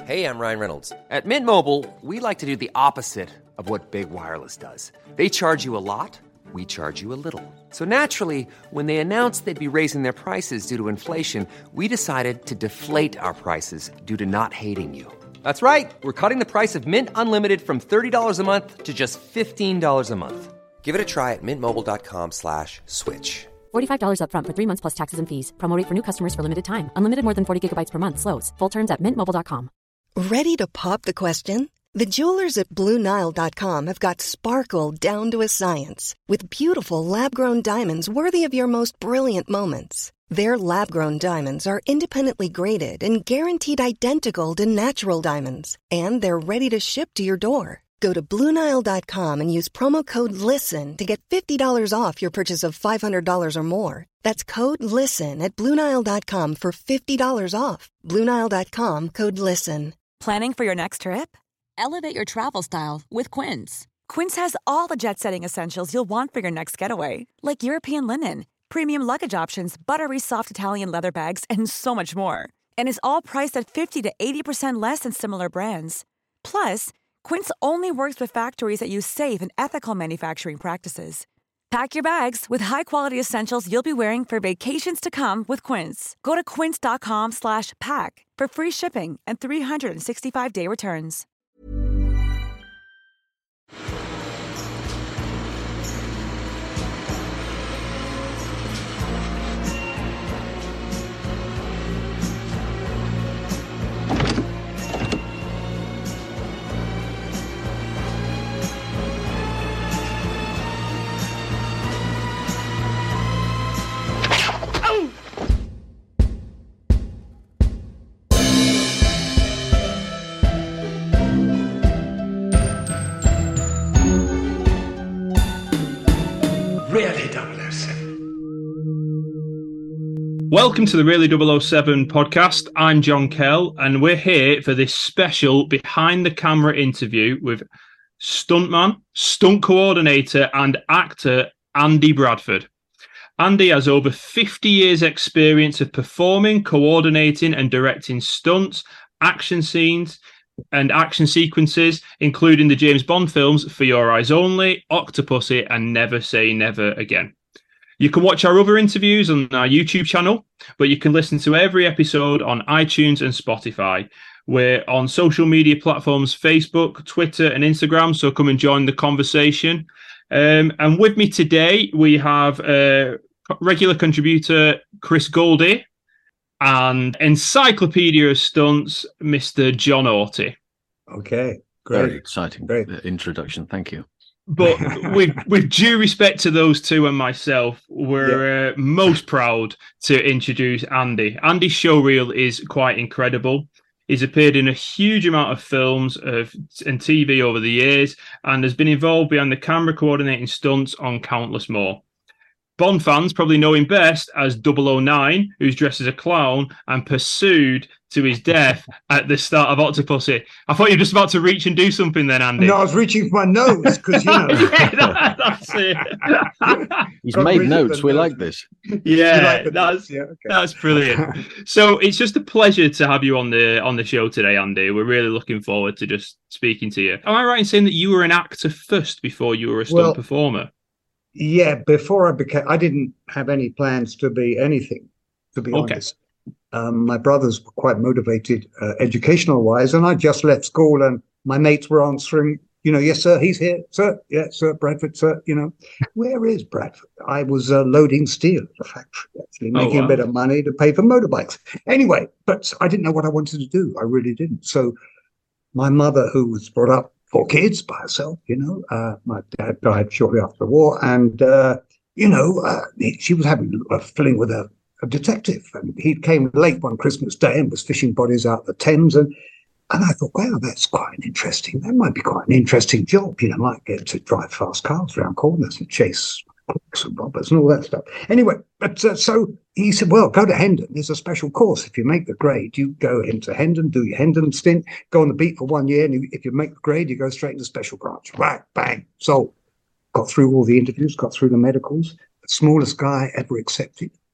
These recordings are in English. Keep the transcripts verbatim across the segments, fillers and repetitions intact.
Hey, I'm Ryan Reynolds. At Mint Mobile, we like to do the opposite of what Big Wireless does. They charge you a lot, we charge you a little. So naturally, when they announced they'd be raising their prices due to inflation, we decided to deflate our prices due to not hating you. That's right. We're cutting the price of Mint Unlimited from thirty dollars a month to just fifteen dollars a month. Give it a try at mintmobile.com slash switch. forty-five dollars up front for three months plus taxes and fees. Promo rate for new customers for limited time. Unlimited more than forty gigabytes per month. Slows full terms at mint mobile dot com. Ready to pop the question? The jewelers at Blue Nile dot com have got sparkle down to a science with beautiful lab-grown diamonds worthy of your most brilliant moments. Their lab-grown diamonds are independently graded and guaranteed identical to natural diamonds, and they're ready to ship to your door. Go to Blue Nile dot com and use promo code LISTEN to get fifty dollars off your purchase of five hundred dollars or more. That's code LISTEN at Blue Nile dot com for fifty dollars off. Blue Nile dot com, code LISTEN. Planning for your next trip? Elevate your travel style with Quince. Quince has all the jet-setting essentials you'll want for your next getaway, like European linen, premium luggage options, buttery soft Italian leather bags, and so much more. And is all priced at fifty to eighty percent less than similar brands. Plus, Quince only works with factories that use safe and ethical manufacturing practices. Pack your bags with high-quality essentials you'll be wearing for vacations to come with Quince. Go to quince.com slash pack for free shipping and three sixty-five day returns. Really double oh seven. Welcome to the Really double oh seven podcast. I'm John Kell, and we're here for this special behind the camera interview with stuntman, stunt coordinator, and actor Andy Bradford. Andy has over fifty years experience of performing, coordinating, and directing stunts, action scenes, and action sequences, including the James Bond films For Your Eyes Only, Octopussy, and Never Say Never Again. You can watch our other interviews on our YouTube channel, but you can listen to every episode on iTunes and Spotify. We're on social media platforms, Facebook, Twitter, and Instagram, so come and join the conversation. Um, and with me today, we have uh, regular contributor Chris Goldie, and Encyclopedia of Stunts, Mister John Orty. Okay, great. Very exciting Great. introduction. Thank you. But with with due respect to those two and myself, we're yeah. uh, most proud to introduce Andy. Andy's showreel is quite incredible. He's appeared in a huge amount of films of, and T V over the years, and has been involved behind the camera coordinating stunts on countless more. Bond fans probably know him best as double oh nine, who's dressed as a clown and pursued to his death at the start of Octopussy. I thought you were just about to reach and do something then, Andy. No, I was reaching for my nose because, you know. yeah, that, that's it. He's made notes. We like this. Yeah, like that's yeah, okay. that's brilliant. So it's just a pleasure to have you on the on the show today, Andy. We're really looking forward to just speaking to you. Am I right in saying that you were an actor first before you were a stunt well, performer? Yeah, before I became, I didn't have any plans to be anything, to be okay. honest. Um, my brothers were quite motivated uh, educational wise, and I just left school and my mates were answering, you know, yes, sir, he's here, sir. Yeah, sir, Bradford, sir, you know, where is Bradford? I was uh, loading steel at the factory, actually, making oh, wow. a bit of money to pay for motorbikes. Anyway, but I didn't know what I wanted to do. I really didn't. So my mother, who was brought up four kids by herself, you know, uh, my dad died shortly after the war, and, uh, you know, uh, she was having a fling with a, a detective, and he came late one Christmas Day and was fishing bodies out the Thames, and and I thought, wow, that's quite an interesting, that might be quite an interesting job, you know, might get to drive fast cars around corners and chase crooks and robbers and all that stuff. Anyway, but uh, so he said, well, go to Hendon. There's a special course. If you make the grade, you go into Hendon, do your Hendon stint, go on the beat for one year, and you, if you make the grade, you go straight into special branch. Right, bang. So got through all the interviews, got through the medicals, the smallest guy ever accepted.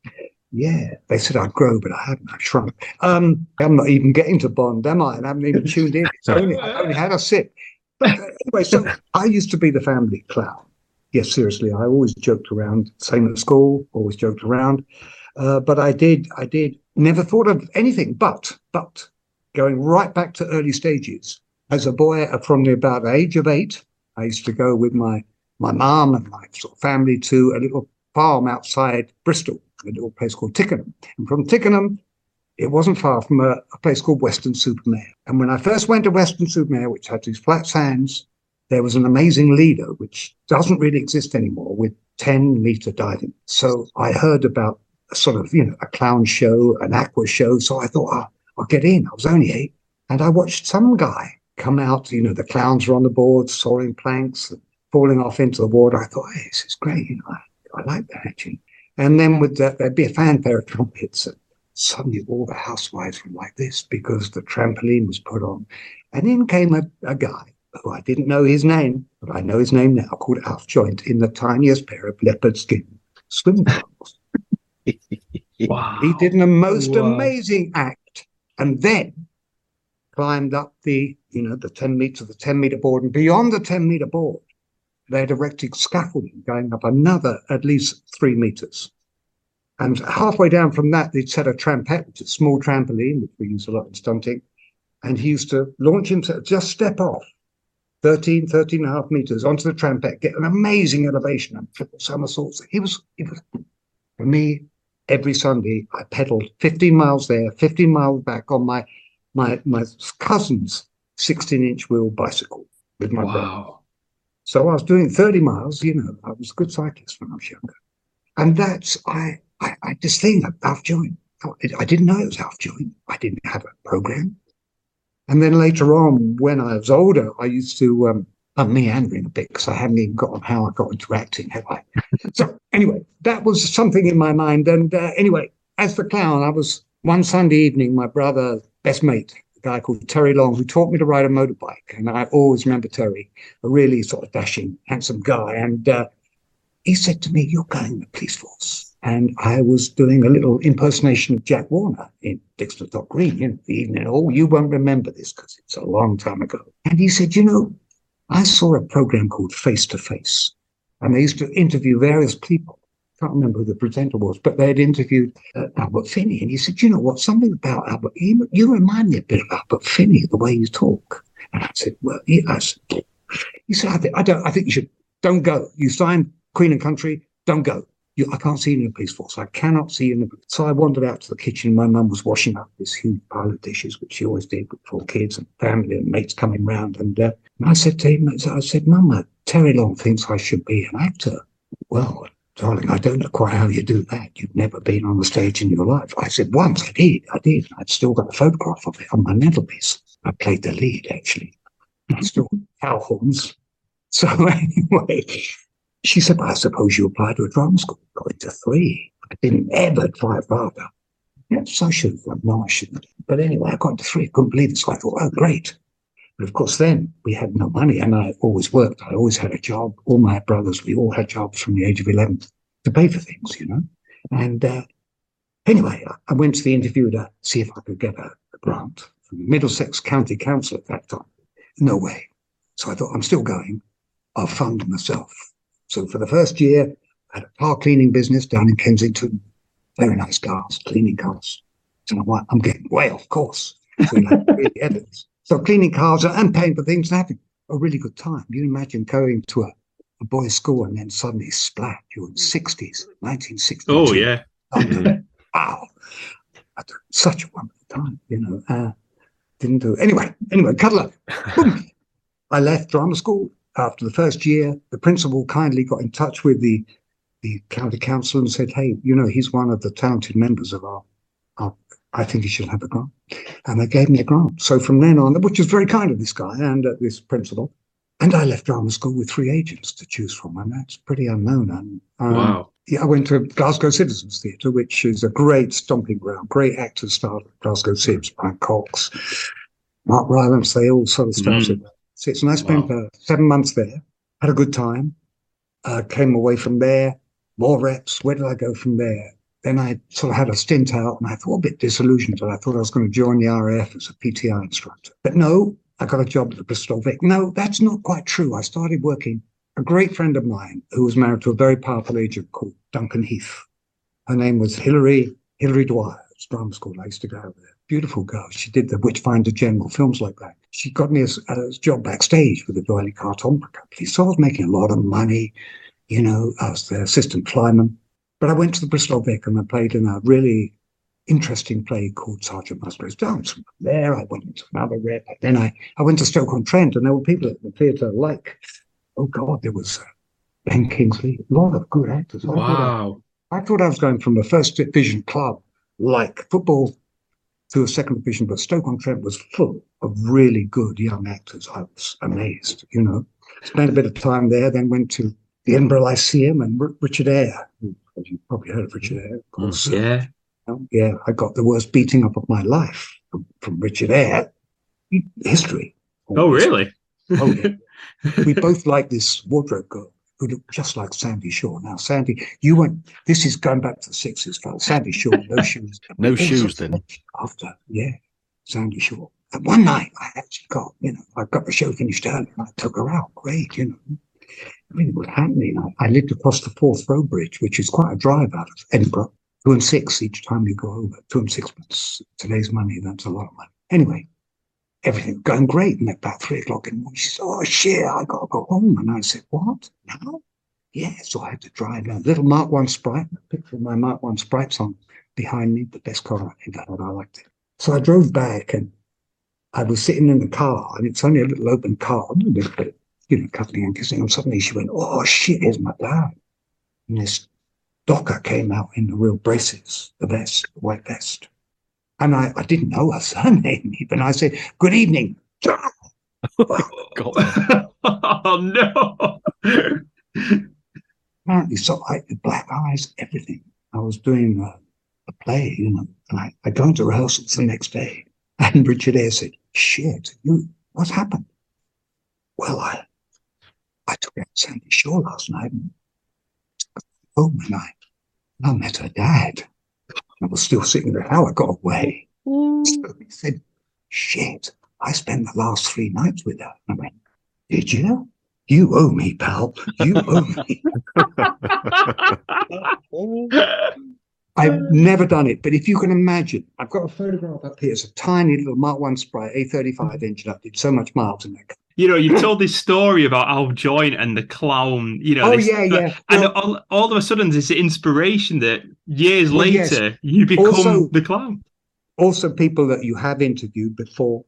Yeah, they said I'd grow, but I haven't. I've shrunk. Um, I'm not even getting to Bond, am I? And I haven't even tuned in. It's only, I only had a sip. But anyway, so I used to be the family clown. Yes, seriously, I always joked around. Same at school, always joked around. Uh, but I did, I did, never thought of anything. But, but going right back to early stages, as a boy from the about the age of eight, I used to go with my my mum and my sort of family to a little farm outside Bristol, a little place called Tickenham. And from Tickenham, it wasn't far from a, a place called Weston-super-Mare. And when I first went to Weston-super-Mare, which had these flat sands, there was an amazing Lido, which doesn't really exist anymore, with ten meter diving. So I heard about a sort of, you know, a clown show, an aqua show. So I thought, oh, I'll get in. I was only eight. And I watched some guy come out, you know, the clowns were on the board, sawing planks, falling off into the water. I thought, hey, this is great. You know, I, I like that actually. And then with that, there'd be a fanfare of trumpets. And suddenly all the housewives were like this because the trampoline was put on. And in came a, a guy who I didn't know his name, but I know his name now, called Alf Joint, in the tiniest pair of leopard skin swim trunks. Wow. He did a most wow. amazing act. And then climbed up the, you know, the ten meter, the ten meter board, and beyond the ten meter board, they had erected scaffolding going up another at least three meters. And halfway down from that, they'd set a trampette, which is a small trampoline, which we use a lot in stunting. And he used to launch himself, just step off thirteen, thirteen and a half meters onto the trampette, get an amazing elevation and triple somersaults. He was, he was, for me, every Sunday, I pedaled fifteen miles there, fifteen miles back on my my my cousin's sixteen inch wheel bicycle with my wow. brother. So I was doing thirty miles, you know, I was a good cyclist when I was younger. And that's, I, I, I just think that Alf Joint, I didn't know it was Alf Joint. I didn't have a program. And then later on, when I was older, I used to, um, I'm meandering a bit because I haven't even got on how I got into acting, have I? So anyway, that was something in my mind. And uh, anyway, as the clown, I was, one Sunday evening, my brother, best mate, a guy called Terry Long, who taught me to ride a motorbike. And I always remember Terry, a really sort of dashing, handsome guy. And uh, he said to me, you're going to the police force. And I was doing a little impersonation of Jack Warner in Dixon Dock Green, you know, the evening. Oh, you won't remember this because it's a long time ago. And he said, you know, I saw a program called Face to Face. And they used to interview various people. I can't remember who the presenter was, but they had interviewed uh, Albert Finney. And he said, you know what, something about Albert, you, you remind me a bit of Albert Finney, the way you talk. And I said, well, yeah. I said, he said, I think, I don't, I think you should, don't go. You signed Queen and Country, don't go. You, I can't see you in the police force. I cannot see you in the police. So I wandered out to the kitchen. My mum was washing up this huge pile of dishes, which she always did with four kids and family and mates coming round. And, uh, and I said to him, I said, Mum, Terry Long thinks I should be an actor. Well, darling, I don't know quite how you do that. You've never been on the stage in your life. I said, once I did, I did. I'd still got a photograph of it on my mantelpiece. I played the lead, actually. I still got cow horns. So anyway, she said, well, I suppose you applied to a drama school. Got into three. I didn't ever try harder. Yes, I should have done. No, I shouldn't. But anyway, I got into three. I couldn't believe it. So I thought, oh, great. But of course, then we had no money, and I always worked. I always had a job. All my brothers, we all had jobs from the age of eleven to pay for things, you know. And uh, anyway, I went to the interview to see if I could get a, a grant from Middlesex County Council at that time. No way. So I thought, I'm still going. I'll fund myself. So for the first year, I had a car cleaning business down in Kensington. Very nice cars, cleaning cars. So I'm like, I'm getting way off course. So like, really evidence. So cleaning cars and paying for things and having a really good time. You imagine going to a, a boys' school and then suddenly splat, you're in the sixties, nineteen sixties. Oh, yeah. Wow. I had such a wonderful time, you know. Uh, didn't do it. Anyway, anyway, cuddle up. Boom. I left drama school after the first year. The principal kindly got in touch with the, the county council and said, hey, you know, he's one of the talented members of our, our I think he should have a grant. And they gave me a grant. So from then on, which was very kind of this guy and uh, this principal, and I left drama school with three agents to choose from, and that's pretty unknown. And um, wow. Yeah, I went to Glasgow Citizens Theatre, which is a great stomping ground, great actors started at Glasgow Cibs, Brian Cox, Mark Rylance, they all sort of started. Mm. And I spent wow. uh, seven months there, had a good time, uh, came away from there, more reps. Where did I go from there? then I sort of had a stint out, and I thought a bit disillusioned, and I thought I was going to join the R A F as a P T I instructor. But no, I got a job at the Bristol Vic. No, that's not quite true. I started working, a great friend of mine who was married to a very powerful agent called Duncan Heath. Her name was Hilary, Hilary Dwyer. It's drama school. I used to go over there. Beautiful girl. She did the Witchfinder General, films like that. She got me a, a job backstage with the Doyley Cart Opera Company. So I was making a lot of money. You know, I was the assistant flyman. But I went to the Bristol Vic and I played in a really interesting play called Sergeant Musgrave's Dance. From there, I went into another rep. Then I, I went to Stoke-on-Trent, and there were people at the theatre like, oh God, there was uh, Ben Kingsley, a lot of good actors. I wow. Thought I, I thought I was going from a first division club like football to a second division, but Stoke-on-Trent was full of really good young actors. I was amazed, you know. Spent a bit of time there, then went to the Edinburgh Lyceum and R- Richard Eyre. You've probably heard of Richard Eyre, of course. Yeah. Yeah, I got the worst beating up of my life from, from Richard Eyre. History. Oh, really? Oh, yeah. We both like this wardrobe girl who looked just like Sandy Shaw. Now, Sandy, you went, this is going back to the sixties, fellas. Sandy Shaw, no shoes. No shoes, then? After, yeah, Sandy Shaw. And one night, I actually got, you know, I got the show finished early, and I took her out. Great, you know. I mean, it was happening. I, I lived across the Forth Row Bridge, which is quite a drive out of Edinburgh. Two and six each time you go over. Two and six, but today's money, that's a lot of money. Anyway, everything going great. And at about three o'clock in the morning, she said, oh, shit, I got to go home. And I said, what? Now? Yeah, so I had to drive a little Mark one Sprite. A picture of my Mark one Sprite's on behind me, the best car I ever had. I liked it. So I drove back, and I was sitting in the car, and it's only a little open car, a little bit, but, you know, cuddling and kissing. And suddenly she went, oh, shit, here's my dad. And this docker came out in the real braces, the vest, the white vest. And I, I didn't know her surname even. I said, good evening. Oh, God. Oh, no. Apparently, so I had black eyes, everything. I was doing a, a play, you know, and I, I go into rehearsals the next day. And Richard Eyre said, shit, you, what's happened? Well, I I took out Sandy Shaw last night and home and I, I met her dad. I was still sitting there, how I got away. Mm. So he said, shit, I spent the last three nights with her. And I went, did you? You owe me, pal. You owe me. I've never done it, but if you can imagine, I've got a photograph up here. It's a tiny little Mark one Sprite, A thirty-five engine. I did so much miles in that car. You know, you've told this story about Alf Joint and the clown, you know. Oh, this, yeah, yeah. And well, all, all of a sudden, there's inspiration that years well, later, yes. you become also, the clown. Also, people that you have interviewed before.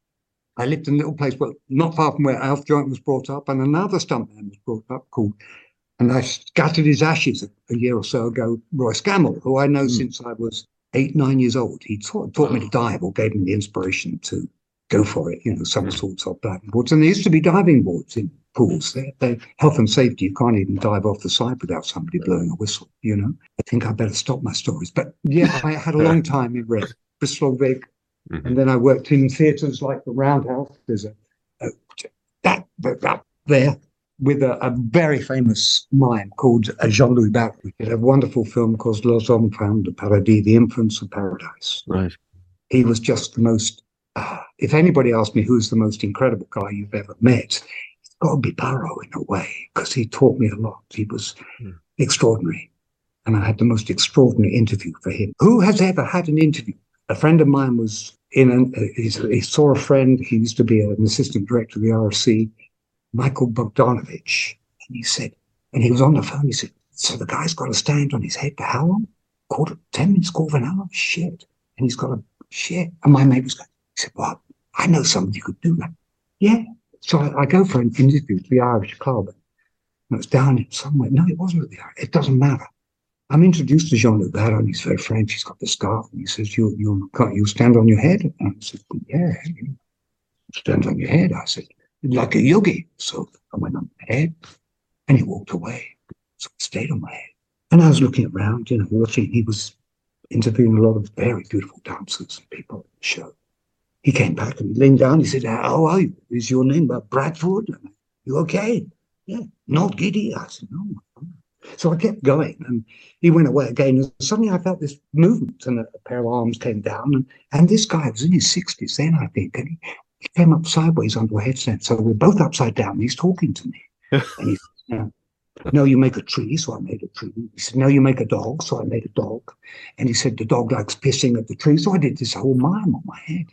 I lived in a little place, well, not far from where Alf Joint was brought up, and another stuntman was brought up called, and I scattered his ashes a, a year or so ago, Roy Scammell, who I know mm. since I was eight, nine years old. He taught, taught me to dive, or gave me the inspiration to go for it, you know, somersaults off diving boards. And there used to be diving boards in pools. They're, they're health and safety. You can't even dive off the side without somebody blowing a whistle, you know. I think I better stop my stories. But yeah, I had a long time in Red, Bristol Vic. Mm-hmm. And then I worked in theatres like the Roundhouse. There's a, a that, that there with a, a very famous mime called Jean-Louis Barrault. He did a wonderful film called Les Enfants de Paradis, The Infants of Paradise. Right. He was just the most, uh, if anybody asked me who's the most incredible guy you've ever met, it's got to be Barrault in a way, because he taught me a lot. He was mm. extraordinary. And I had the most extraordinary interview for him. Who has ever had an interview? A friend of mine was in, an, uh, he saw a friend, he used to be an assistant director of the R S C, Michael Bogdanovich. And he said, and he was on the phone, he said, so the guy's got a stand on his head for how long? Quarter, ten minutes, quarter of an hour? Shit. And he's got a, shit. And my mate was going, he said, well, I know somebody who could do that. Yeah. So I, I go for an interview to the Irish Club. And it's down in somewhere. No, it wasn't at the Irish. It doesn't matter. I'm introduced to Jean-Luc Barrault, he's very French, he's got the scarf, and he says, you you you stand on your head? And I said, yeah, you stand on your head. I said, like a yogi. So I went on my head, and he walked away. So I stayed on my head. And I was looking around, you know, watching. He was interviewing a lot of very beautiful dancers and people at the show. He came back and he leaned down, he said, how are you? Is your name uh, Bradford? You okay? Yeah, not giddy. I said, no, So I kept going, and he went away again. And suddenly I felt this movement, and a, a pair of arms came down. And, and this guy was in his sixties then, I think, and he, he came up sideways onto a headset. So we're both upside down. And he's talking to me. And he said, no, no, you make a tree. So I made a tree. He said, no, you make a dog. So I made a dog. And he said, the dog likes pissing at the tree. So I did this whole mime on my head.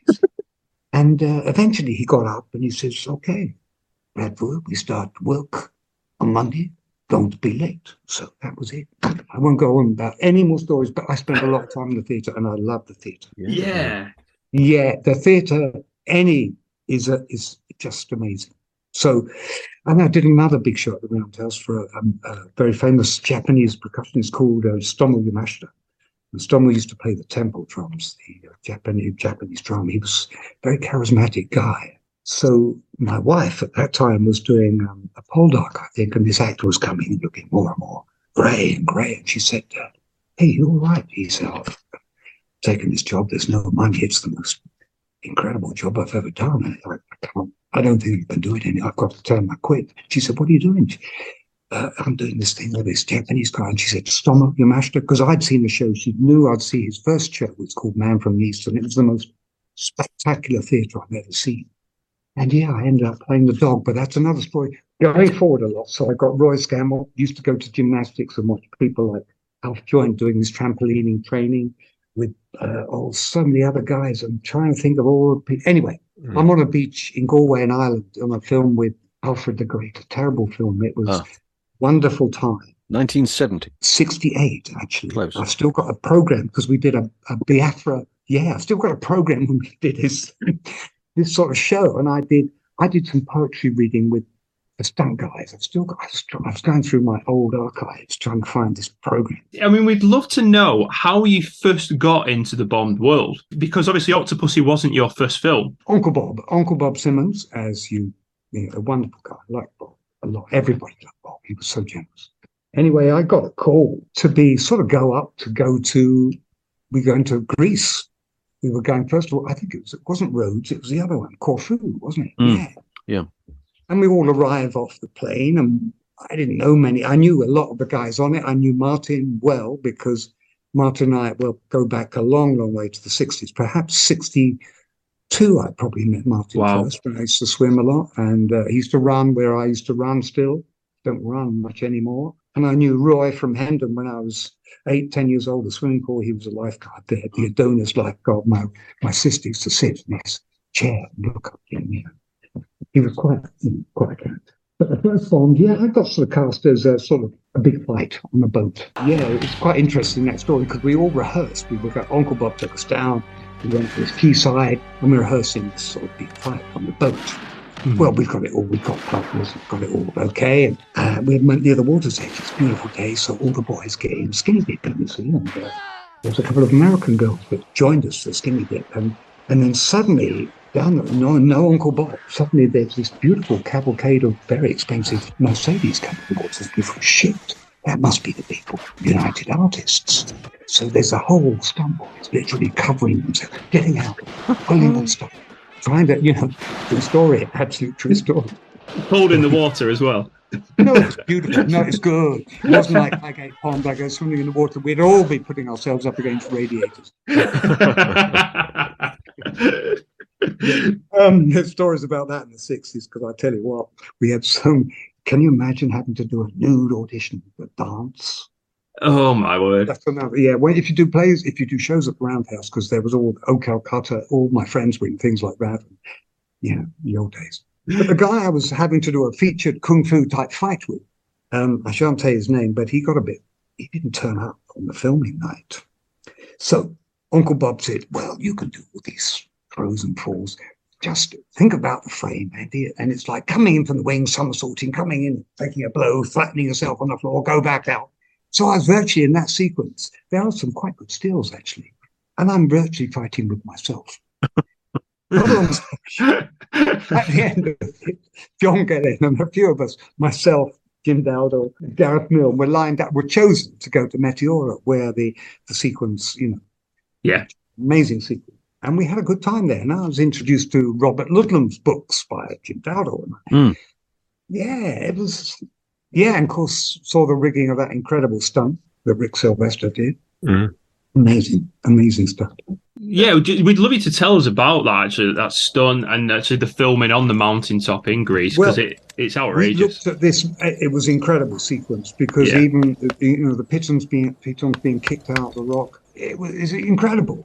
And uh, eventually he got up and he says, okay, Bradford, we start work on Monday. Don't be late. So that was it. I won't go on about any more stories, but I spent a lot of time in the theatre, and I love the theatre. Yeah, yeah, the theatre, any is a, is just amazing. So, and I did another big show at the Roundhouse for a, a, a very famous Japanese percussionist called uh, Stomo Yamashita. And Stomo used to play the temple drums, the uh, Japanese Japanese drum. He was a very charismatic guy. So my wife at that time was doing um, a Poldark, I think, and this actor was coming looking more and more grey and grey. And she said, uh, hey, you're all right. He said, I've taken this job. There's no money. It's the most incredible job I've ever done. And I, I, can't, I don't think you can do it anymore. I've got to tell him I quit. She said, what are you doing? Uh, I'm doing this thing with this Japanese guy. And she said, Stomo Yamashita, because I'd seen the show. She knew I'd see his first show. It's called Man from the East. And it was the most spectacular theatre I've ever seen. And yeah, I ended up playing the dog, but that's another story. Going forward a lot. So I got Roy Scammell, used to go to gymnastics and watch people like Alf Joint doing this trampolining training with uh, oh, so many other guys. I'm trying to think of all the people. Anyway, mm. I'm on a beach in Galway in Ireland on a film with Alfred the Great, a terrible film. It was a ah. wonderful time. nineteen seventy. sixty-eight, actually. Close. I've still got a program because we did a, a Biafra. Yeah, I've still got a program when we did this. this sort of show, and I did I did some poetry reading with the stunt guys. I've still got I was, I was going through my old archives trying to find this program. I mean, we'd love to know how you first got into the Bond world, because obviously Octopussy wasn't your first film. Uncle Bob, Uncle Bob Simmons, as you, you know, a wonderful guy. I like Bob a lot. Everybody loved Bob. He was so generous. Anyway, I got a call to be sort of go up to go to we're going to Greece. We were going, first of all, I think it, was, it wasn't Rhodes, it was the other one, Corfu, wasn't it? Mm, yeah. Yeah. And we all arrive off the plane, and I didn't know many. I knew a lot of the guys on it. I knew Martin well, because Martin and I will go back a long, long way to the sixties, perhaps sixty-two. I probably met Martin wow. first, when I used to swim a lot. And uh, he used to run where I used to run still. Don't run much anymore. And I knew Roy from Hendon when I was eight, ten years old, the swimming pool. He was a lifeguard there, the Adonis lifeguard. My, my sister used to sit in his chair and look up at him. You know. He was quite, you know, quite a character. But the first Bond, yeah, I got sort of cast as a sort of a big fight on a boat. Yeah, it was quite interesting, that story, because we all rehearsed. We were, Uncle Bob took us down, we went to his quayside, and we were rehearsing this sort of big fight on the boat. Mm-hmm. Well, we've got it all. We've got partners. We've got it all okay. And uh, we went near the water's edge. It's a beautiful day, so all the boys get in skinny dip, you see. And uh, there was a couple of American girls that joined us for skinny dip. And and then suddenly, down the, no, no Uncle Bob, suddenly there's this beautiful cavalcade of very expensive Mercedes coming towards us. We thought, shit, that must be the people, United Artists. So there's a whole stunt boys literally covering themselves, getting out, pulling on stuff. Trying to, you know, true story, absolute true story. Cold in the water as well. No, it's beautiful. No, it's good. It wasn't like Highgate Pond, I go swimming in the water. We'd all be putting ourselves up against radiators. um, there's stories about that in the sixties, because I tell you what, we had some. Can you imagine having to do a nude audition for dance? Oh my word! That's another. Yeah, well, if you do plays, if you do shows at the Roundhouse, because there was all Oh Calcutta, all my friends were in things like that. And, you know, the old days. But the guy I was having to do a featured kung fu type fight with, um, I shan't say his name, but he got a bit. He didn't turn up on the filming night. So Uncle Bob said, "Well, you can do all these throws and falls. Just think about the frame, Andy, and it's like coming in from the wing, somersaulting, coming in, taking a blow, flattening yourself on the floor, go back out." So I was virtually in that sequence. There are some quite good stills, actually. And I'm virtually fighting with myself. Not a long story. At the end of it, John Gellin and a few of us, myself, Jim Dowdle, Gareth Milne, were lined up, were chosen to go to Meteora, where the, the sequence, you know. Yeah. Amazing sequence. And we had a good time there. And I was introduced to Robert Ludlum's books by Jim Dowdle. Mm. Yeah, it was... Yeah, and of course, saw the rigging of that incredible stunt that Rick Sylvester did. Mm. Amazing, amazing stuff. Yeah, we'd we'd love you to tell us about that, actually, that stunt and actually the filming on the mountaintop in Greece, because Well, it, it's We outrageous. looked at this. It was an incredible sequence because Yeah. even you know the pitons being pitons being kicked out of the rock. It was it's incredible.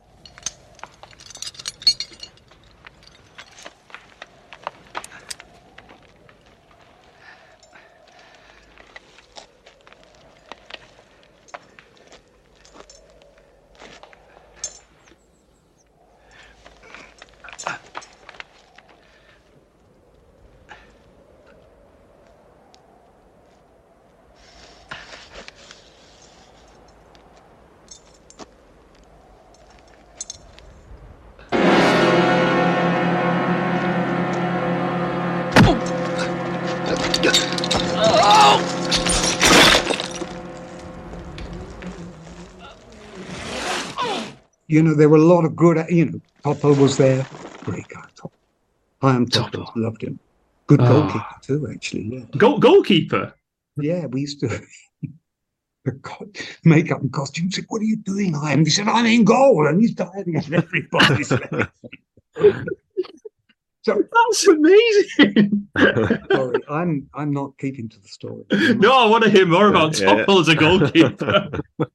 You know, there were a lot of good. You know, Topol was there. Great guy, Topol. I am Topol. Topol. Loved him. Good Oh. goalkeeper too, actually. Yeah, Goal, goalkeeper. yeah. We used to the co- makeup and costume. Said, "What are you doing?" I am. He said, "I'm in goal," and he's diving at everybody's face. So That's amazing. sorry, I'm I'm not keeping to the story. No, I want to hear more about Yeah. Topol as a goalkeeper.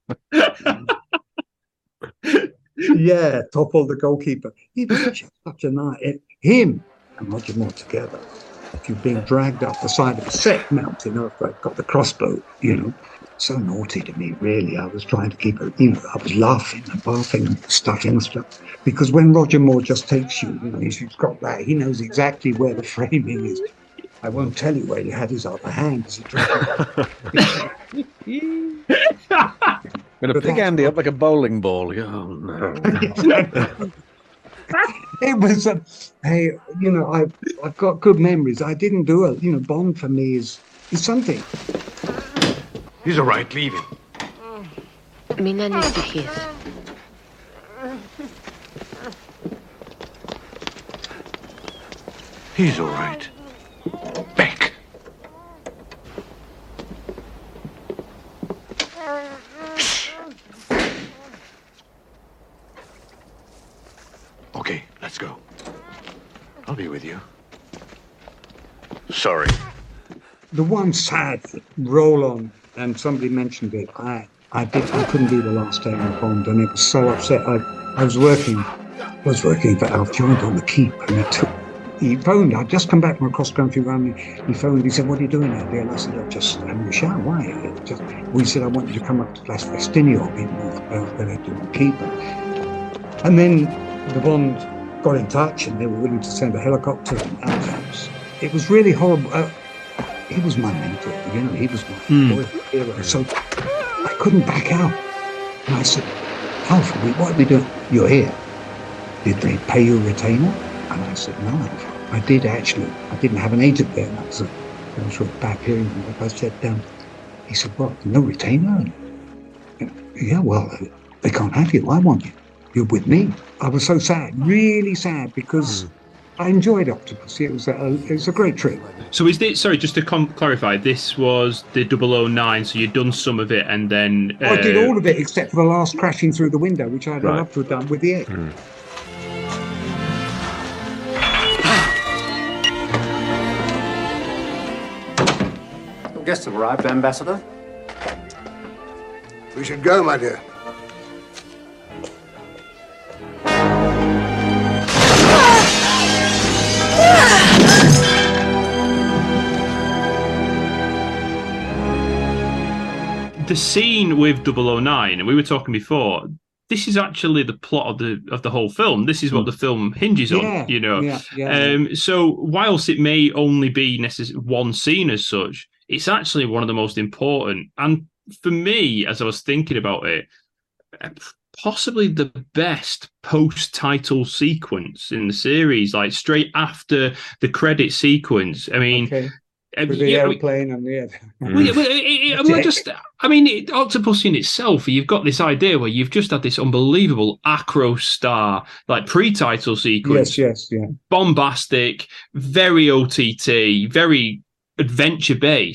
Yeah, Topol, the goalkeeper. He was just such a nice. Him and Roger Moore together. If you're being dragged up the side of a set mountain, or if I've got the crossbow, you know, so naughty to me, really. I was trying to keep it, you know, I was laughing and laughing and stuffing and stuff. Because when Roger Moore just takes you, you know, he's got that, he knows exactly where the framing is. I won't tell you where he had his other hand as he dragged you. Gonna But pick that's Andy what- up like a bowling ball. Oh no! It was a, hey, you know, I I've got good memories. I didn't do it. You know, Bond for me is is something. He's all right. Leave him. Μην ανησυχείς. He's all right. Back. Okay, let's go. I'll be with you. Sorry. The one sad roll on, and somebody mentioned it. I I did I couldn't do the last day on Bond, and it was so upset. I I was working, I was working for Alf Joint on the Keep, and it took. He phoned. I'd just come back from a cross country run. He phoned. He said, "What are you doing out there?" And I said, "I'm just having a shower." Why? It just, well, he said, "I want you to come up to Las Festinio, in North Wales, where they do the Keep." And then the Bond got in touch, and they were willing to send a helicopter and Halifax. It was really horrible. Uh, he was my mentor, you know. He was my Hmm. hero. So I couldn't back out. And I said, "Alf, what are we doing? You're here. Did they pay you a retainer?" And I said, "No, I did actually. I didn't have an agent there." And that was a, that was a bad period. And I said, um, he said, "What? No retainer?" And, you know, yeah, well, they can't have you. I want you. You're with me. I was so sad, really sad, because I enjoyed Octopussy. It was a, it was a great trip. So is this, sorry, just to com- clarify, this was the double oh nine, so you'd done some of it and then... Uh, I did all of it except for the last crashing through the window, which I'd Right. love to have done with the egg. Guests have arrived, Ambassador. We should go, my dear. The scene with double oh nine, and we were talking before, this is actually the plot of the of the whole film. This is what the film hinges Yeah, on, you know. yeah, yeah. Um, so whilst it may only be necess- one scene as such, it's actually one of the most important. And for me, as I was thinking about it, uh, possibly the best post-title sequence in the series, like straight after the credit sequence. I mean, Okay. uh, With the yeah, I mean- airplane and the... well, yeah, well, it, it, well, I just, I mean, it, Octopussy in itself, you've got this idea where you've just had this unbelievable acro star, like pre-title sequence, Yes, yes, yeah. bombastic, very O T T, very adventure based,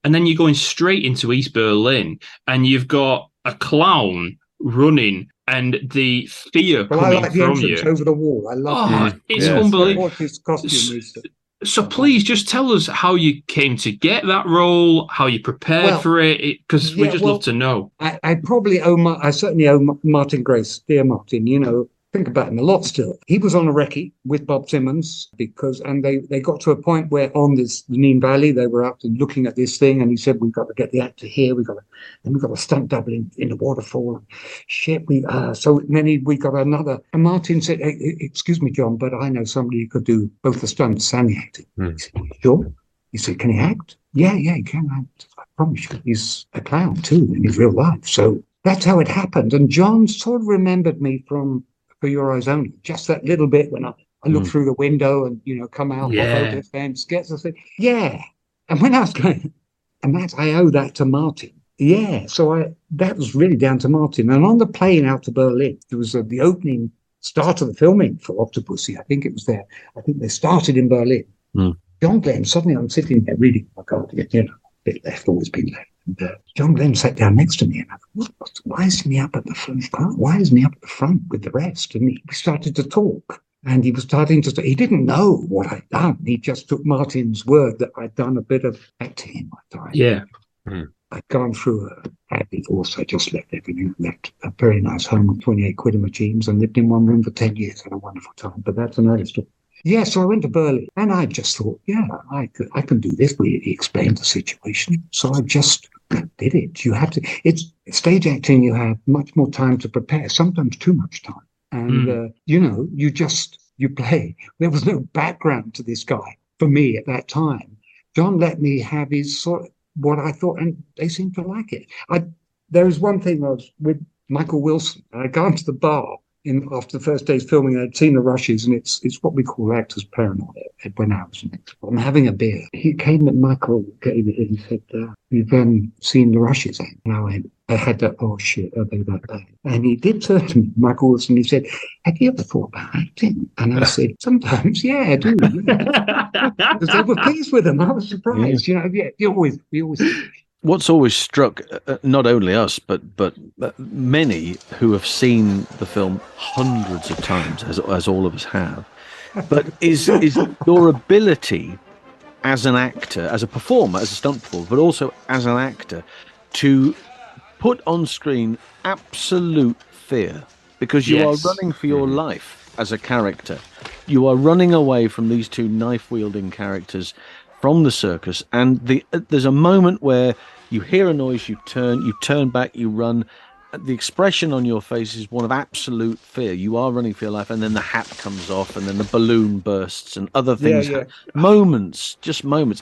and then you're going straight into East Berlin, and you've got a clown running, and the fear well, coming I like the from entrance you over the wall. I love oh, it. it's yes. unbelievable. What his costume is. So please just tell us how you came to get that role, how you prepared Well, for it, because we yeah, just well, love to know. I, I probably owe, Ma- I certainly owe Ma- Martin Grace, dear Martin, you know, think about him a lot still. He was on a recce with Bob Simmons because, and they, they got to a point where on this Nene Valley, they were out and looking at this thing, and he said, we've got to get the actor here, we've got to, and we've got a stunt double in, in the waterfall. Shit, we, uh, so then he, we got another, and Martin said, hey, excuse me, John, but I know somebody who could do both the stunts and the acting. Mm. He said, sure? He said, can he act? Yeah, yeah, he can act. I promise you, he's a clown too in his real life. So that's how it happened. And John sort of remembered me from For Your Eyes Only, just that little bit when I, I look Mm. through the window and, you know, come out, Yeah. hop over the fence, get the thing. Yeah. And when I was going, and that, I owe that to Martin. Yeah. So I, that was really down to Martin. And on the plane out to Berlin, there was a, the opening start of the filming for Octopussy. I think it was there. I think they started in Berlin. Mm. John Glenn, suddenly I'm sitting there reading my card, you know, a bit left, always been left. And, uh, John Glenn sat down next to me, and I thought, what, why isn't he up at the front? Why isn't he up at the front with the rest? And he started to talk, and he was starting to. He didn't know what I'd done. He just took Martin's word that I'd done a bit of acting in my time. Yeah. Mm. I'd gone through a bad divorce. I just left everything, left a very nice home with twenty-eight quid in my jeans, and lived in one room for ten years. Had a wonderful time, but that's another story. Yeah, so I went to Berlin, and I just thought, yeah, I could, I can do this. He explained the situation, so I just did it. You have to. It's stage acting. You have much more time to prepare. Sometimes too much time, and Mm. uh, you know, you just you play. There was no background to this guy for me at that time. John let me have his sort of what I thought, and they seemed to like it. I there was one thing I was with Michael Wilson. I'd gone to the bar. In, after the first day's filming, I'd seen the rushes, and it's it's what we call actors' paranoia. When I was next, I'm having a beer. He came and Michael gave it, and he said, uh, "You've um, seen the rushes?" And I went, I had that. Oh shit! Are they that bad? And he did turn to me, Michael Wilson. He said, "Have you ever thought about acting?" And I said, "Sometimes, yeah, I do." Yeah. Because they were pleased with them. I was surprised. Yeah. You know, yeah, you always, we always. What's always struck, uh, not only us, but but uh, many who have seen the film hundreds of times, as as all of us have, but is is your ability as an actor, as a performer, as a stunt performer, but also as an actor, to put on screen absolute fear, because you Yes. are running for your life as a character. You are running away from these two knife-wielding characters from the circus, and the uh, there's a moment where you hear a noise, you turn, you turn back, you run. The expression on your face is one of absolute fear. You are running for your life, and then the hat comes off, and then the balloon bursts, and other things. Yeah, yeah. Moments, just moments.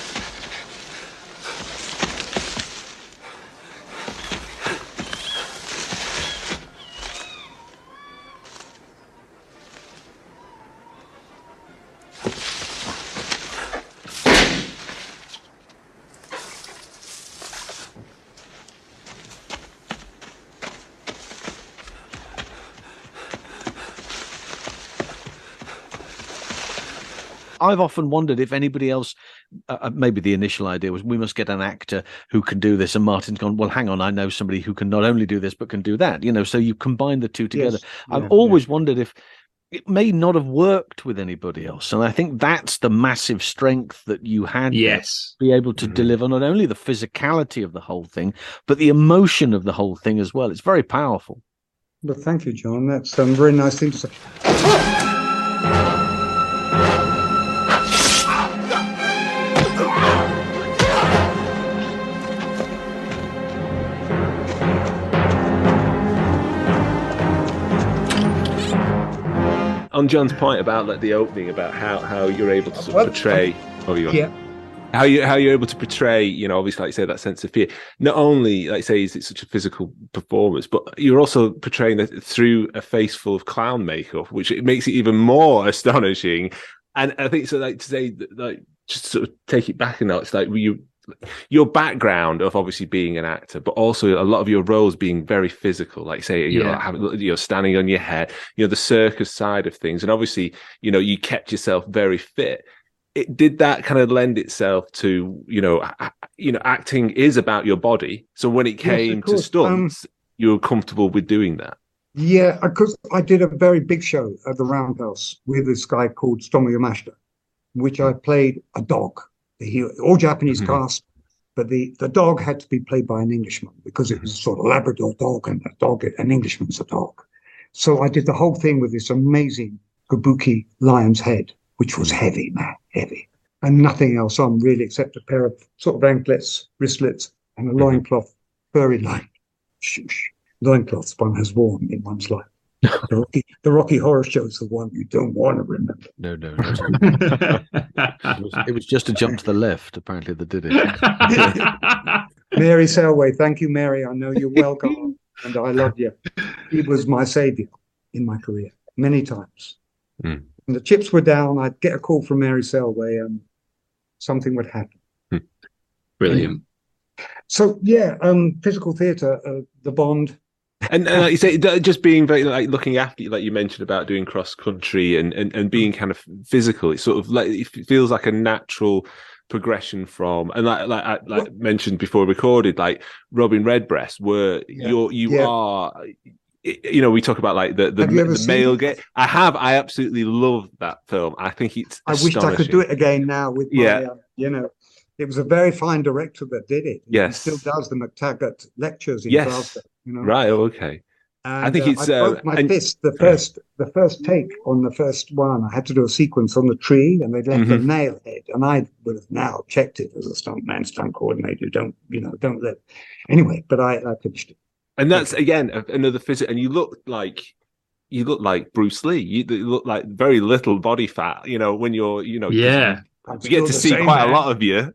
I've often wondered if anybody else, uh, maybe the initial idea was we must get an actor who can do this. And Martin's gone, well, hang on, I know somebody who can not only do this, but can do that. You know, so you combine the two together. Yes. I've Yeah, always wondered if it may not have worked with anybody else. And I think that's the massive strength that you had. Yes. Be able to Mm-hmm. deliver not only the physicality of the whole thing, but the emotion of the whole thing as well. It's very powerful. Well, thank you, John. That's a um, very nice thing to say. On John's point about like the opening, about how, how you're able to sort of Well, portray, oh, you Yeah. how you how you're able to portray, you know, obviously, like you say, that sense of fear. Not only, like you say, is it such a physical performance, but you're also portraying it through a face full of clown makeup, which it makes it even more astonishing. And I think so, like to say, that, like, just sort of take it back a notch, it's like you. Your background of obviously being an actor, but also a lot of your roles being very physical, like say, you Yeah. know, having, you're standing on your head, you know, the circus side of things. And obviously, you know, you kept yourself very fit. it did that kind of lend itself to, you know, a- you know, acting is about your body. So when it came Yes, to course. stunts, Um, you were comfortable with doing that. Yeah, because I did a very big show at the Roundhouse with this guy called Stomu Yamashita, which I played a dog. He, all Japanese Mhm. cast, but the, the dog had to be played by an Englishman because it was a sort of Labrador dog, and a dog, an Englishman's a dog. So I did the whole thing with this amazing kabuki lion's head, which was heavy, man, heavy. And nothing else on really except a pair of sort of anklets, wristlets, and a loincloth, furry line. Shoosh. Loincloths one has worn in one's life. The Rocky, the Rocky Horror Show is the one you don't want to remember. No, no, no. it, was, it was just a jump to the left, apparently, that did it. Mary Selway, thank you, Mary. I know you're well gone, and I love you. He was my savior in my career many times. Mm. When the chips were down, I'd get a call from Mary Selway, and something would happen. Brilliant. So yeah, um, physical theatre, uh, the Bond. And, and like you say, that just being very like looking after you, like you mentioned about doing cross country and, and and being kind of physical. It's sort of like it feels like a natural progression from, and like like I like well, mentioned before we recorded, like Robin Redbreast, where Yeah. you're you Yeah. are. You know, we talk about like the the, Have you ever the seen male it? get. I have. I absolutely love that film. I think it's. I wished I could do it again now with my, Yeah. uh, you know, it was a very fine director that did it. Yes. He still does the McTaggart lectures in Yes. Glasgow. You know? Right. Oh, okay. And, I think uh, it's, I uh, broke my and- fist the first the first take on the first one. I had to do a sequence on the tree, and they left a Mhm. nail head, and I would have now checked it as a stuntman, stunt coordinator. Don't you know? Don't let. Anyway, but I, I finished it. And that's again a- another physical. And you look like you look like Bruce Lee. You, you look like very little body fat. You know, when you're, you know, Yeah. I'm we get still to the see same quite man. a lot of you,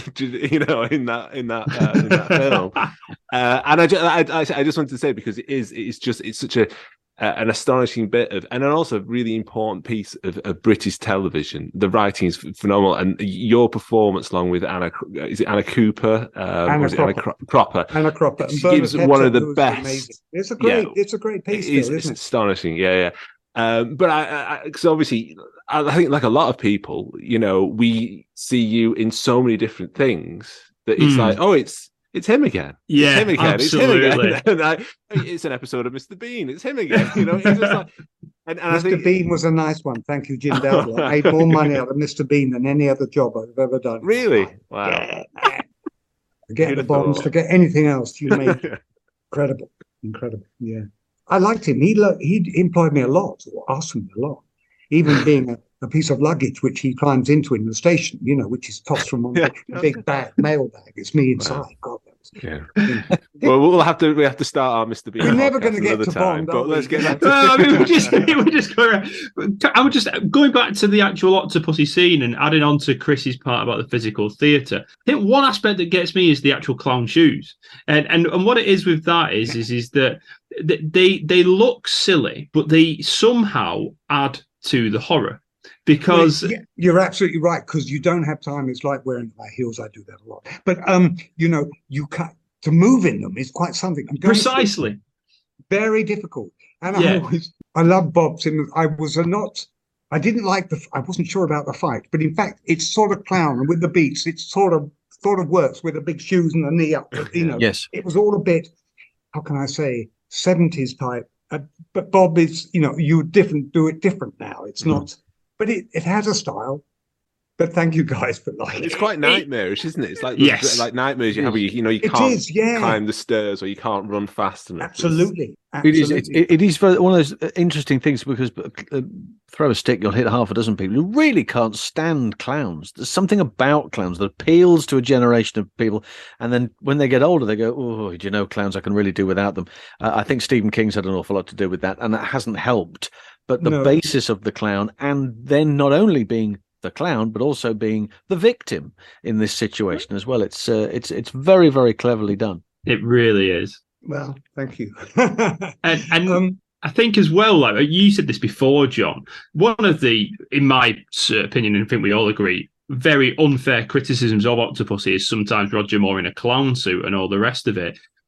you know, in that in that uh, in that film. Uh, and I, ju- I, I, I just wanted to say, because it is it's just it's such a uh, an astonishing bit of, and then also a really important piece of, of British television. The writing is phenomenal, and your performance along with Anna, is it Anna Cooper? Um, Anna or is it Anna Cropper. Cro- Cropper? Anna Cropper. And She Bernard gives one of Hepburn, the who was best. amazing. It's a great, Yeah. it's a great piece, It is, still, it's isn't it? astonishing, yeah, yeah. Um, but I, because obviously, I, I think like a lot of people, you know, we see you in so many different things that it's Mm. like, oh, it's it's him again. Yeah, it's him again. absolutely. It's him again. And I, it's an episode of Mister Bean. It's him again. You know, it's just like, and, and I Mister think Bean was a nice one. Thank you, Jim Dowdle. I made more money out of Mister Bean than any other job I've ever done. really, wow. Yeah, man. Forget Who'd the have bombs, thought? forget anything else. You made incredible, incredible. Yeah, I liked him. He lo- he employed me a lot, or asked me a lot, even being a, a piece of luggage which he climbs into in the station. You know, which is tossed from one Yeah. a big bag, mail bag. It's me inside. God, that was. Yeah. Well, we'll have to we have to start our Mister Bean. We're never podcast gonna get another to time, Bond, are but we? let's get back to Well, I mean, we're just, we're just going. I was just going back to the actual Octopussy scene and adding on to Chris's part about the physical theatre. I think one aspect that gets me is the actual clown shoes, and and and what it is with that is is is that they they look silly, but they somehow add to the horror. Because yeah, you're absolutely right, because you don't have time. It's like wearing high heels. I do that a lot. But um, you know, you cut to move in them is quite something. I'm going through- precisely, very difficult. And Yeah. I always, I love Bob's. In I was a not, I didn't like the, I wasn't sure about the fight, but in fact, it's sort of clown, and with the beats, it sort of sort of works with the big shoes and the knee up. You know, Yes. it was all a bit, how can I say, seventies type. Uh, but Bob is, you know, you different, do it different now. It's Mm-hmm. not, but it, it has a style. But thank you guys for like. It's quite nightmarish, isn't it? It's like Yes. like nightmares you have. Where you, you know, you It can't is, yeah. climb the stairs or you can't run fast enough. Absolutely, It is. absolutely. It, it is very- one of those uh, interesting things because uh, throw a stick, you'll hit half a dozen people who really can't stand clowns. There's something about clowns that appeals to a generation of people, and then when they get older, they go, "Oh, do you know, clowns? I can really do without them." Uh, I think Stephen King's had an awful lot to do with that, and that hasn't helped. But the No. basis of the clown, and then not only being the clown, but also being the victim in this situation as well. It's uh, it's it's very very cleverly done. it really is. Well, thank you. And and um, I think as well, like you said this before, John, one of the, in my uh, opinion, and I think we all agree, very unfair criticisms of Octopussy is sometimes Roger Moore in a clown suit and all the rest of it.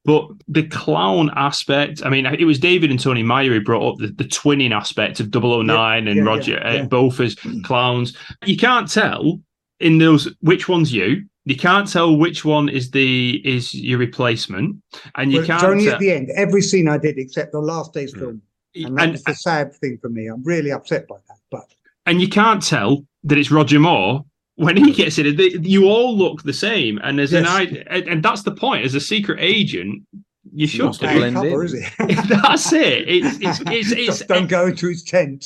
But the clown aspect, I mean, it was David and Tony Meyer who brought up the, the twinning aspect of double oh nine yeah, and yeah, Roger, yeah, yeah. Uh, both as clowns. You can't tell in those which one's you. You can't tell which one is the is your replacement, and you well, can't. It's only tell... at the end. Every scene I did, except the last day's film, and that and, was the sad thing for me. I'm really upset by that. But and you can't tell that it's Roger Moore. When he gets in, they, you all look the same, and as yes. an and, and that's the point. As a secret agent, you should not blend cover, in. Is it? That's it. It's it's it's, it's just don't go into his tent.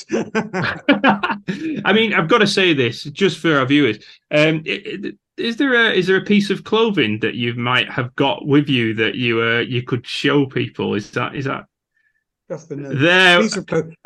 I mean, I've got to say this just for our viewers. Um, it, it, is there a is there a piece of clothing that you might have got with you that you uh, you could show people? Is that is that just the there? Piece of clothing.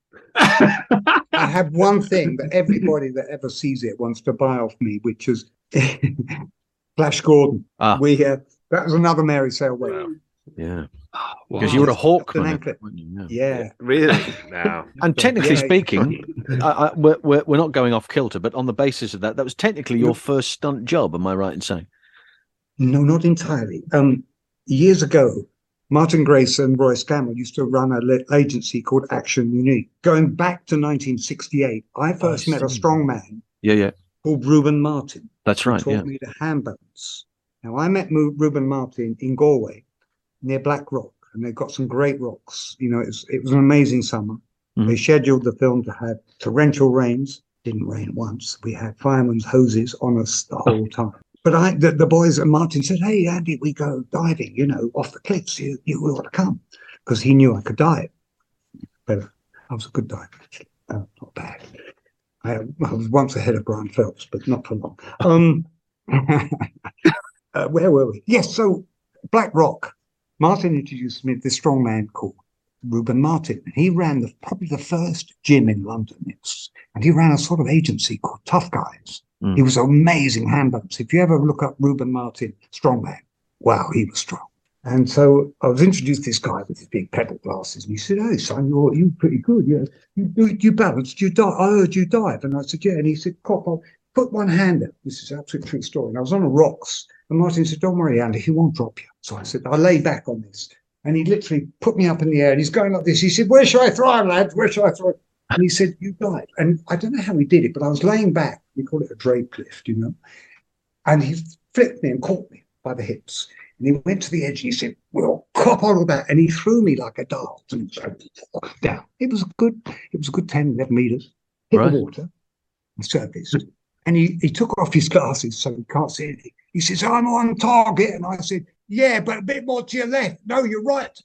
I have one thing that everybody that ever sees it wants to buy off me, which is Flash Gordon. Ah. We uh, that was another Mary Sale way. Yeah, because wow. you were a hawk on it, you? Yeah. yeah, really. Now, and technically yeah. speaking, I, I, we're, we're we're not going off kilter, but on the basis of that, that was technically your first stunt job. Am I right in saying? No, not entirely. Um, years ago, Martin Grace and Roy Scammell used to run an agency called Action Unique. Going back to nineteen sixty-eight, I first oh, I met a strongman. Yeah, yeah. Called Reuben Martin. That's right. Who taught yeah. me to hand balance. Now I met Reuben Martin in Galway, near Black Rock, and they've got some great rocks. You know, it was, it was an amazing summer. Mm-hmm. They scheduled the film to have torrential rains. Didn't rain once. We had firemen's hoses on us the whole time. But I, the, the boys and Martin said, "Hey, Andy, we go diving, you know, off the cliffs. You, you ought to come," because he knew I could dive. But I was a good diver, uh, not bad. I, I was once ahead of Brian Phelps, but not for long. Um, uh, where were we? Yes, so Black Rock. Martin introduced me to this strong man called Reuben Martin. He ran the, probably the first gym in London. It was, and he ran a sort of agency called Tough Guys. Mm. He was an amazing hand balance. If you ever look up Reuben Martin, strongman, wow, he was strong. And so I was introduced to this guy with his big pedal glasses, and he said, "Hey, son, you're you're pretty good. Yeah, you you, you balanced. You dive. I heard you dive." And I said, "Yeah." And he said, "Cop, I'll put one hand up." This is an absolute true story. And I was on the rocks, and Martin said, "Don't worry, Andy, he won't drop you." So I said, "I lay back on this," and he literally put me up in the air. And he's going like this. He said, "Where should I throw him, lads? Where should I throw him?" And he said, "You dive." And I don't know how he did it, but I was laying back. We call it a drape lift, you know. And he flipped me and caught me by the hips. And he went to the edge and he said, "Well, cop on with that." And he threw me like a dart and down. It was a good, it was a good ten, eleven meters. Hit right. the water and surfaced. And he, he took off his glasses so he can't see anything. He says, "I'm on target." And I said, "Yeah, but a bit more to your left." "No, you're right."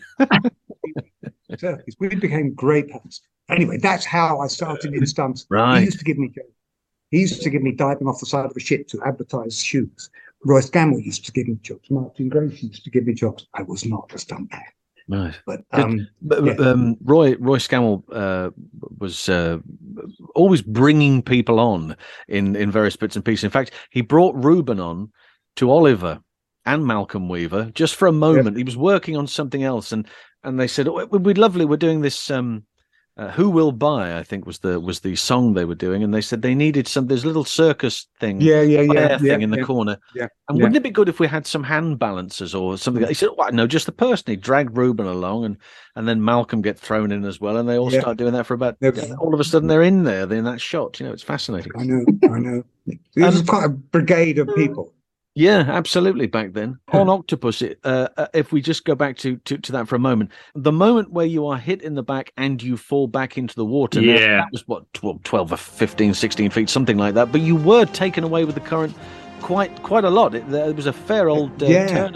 Surfaced. We became great pals. Anyway, that's how I started in stunts. Right. He used to give me He used to give me diving off the side of a ship to advertise shoes. Roy Scammell used to give me jobs. Martin Grace used to give me jobs. I was not a stuntman. Right. But, um, but yeah. um, Roy Roy Scammell uh, was uh, always bringing people on in, in various bits and pieces. In fact, he brought Reuben on to Oliver and Malcolm Weaver just for a moment. Yep. He was working on something else, and and they said, "Oh, we'd lovely. We're doing this." Um, Uh, Who Will Buy, I think was the was the song they were doing, and they said they needed some. There's a little circus thing, yeah, yeah, yeah, thing yeah, in the yeah, corner. Yeah, and yeah. wouldn't it be good if we had some hand balancers or something? He said, "Well, no, just the person." He dragged Reuben along, and and then Malcolm gets thrown in as well, and they all yeah. start doing that for about. Yeah. All of a sudden, they're in there, they're in that shot. You know, it's fascinating. I know, I know. This um, is quite a brigade of people. Yeah, absolutely. Back then, on Octopus, it, uh, uh, if we just go back to, to to that for a moment, the moment where you are hit in the back and you fall back into the water, yeah, now, that was what twelve, twelve or fifteen, sixteen feet, something like that. But you were taken away with the current quite quite a lot. It, there was a fair old uh, yeah. turn of.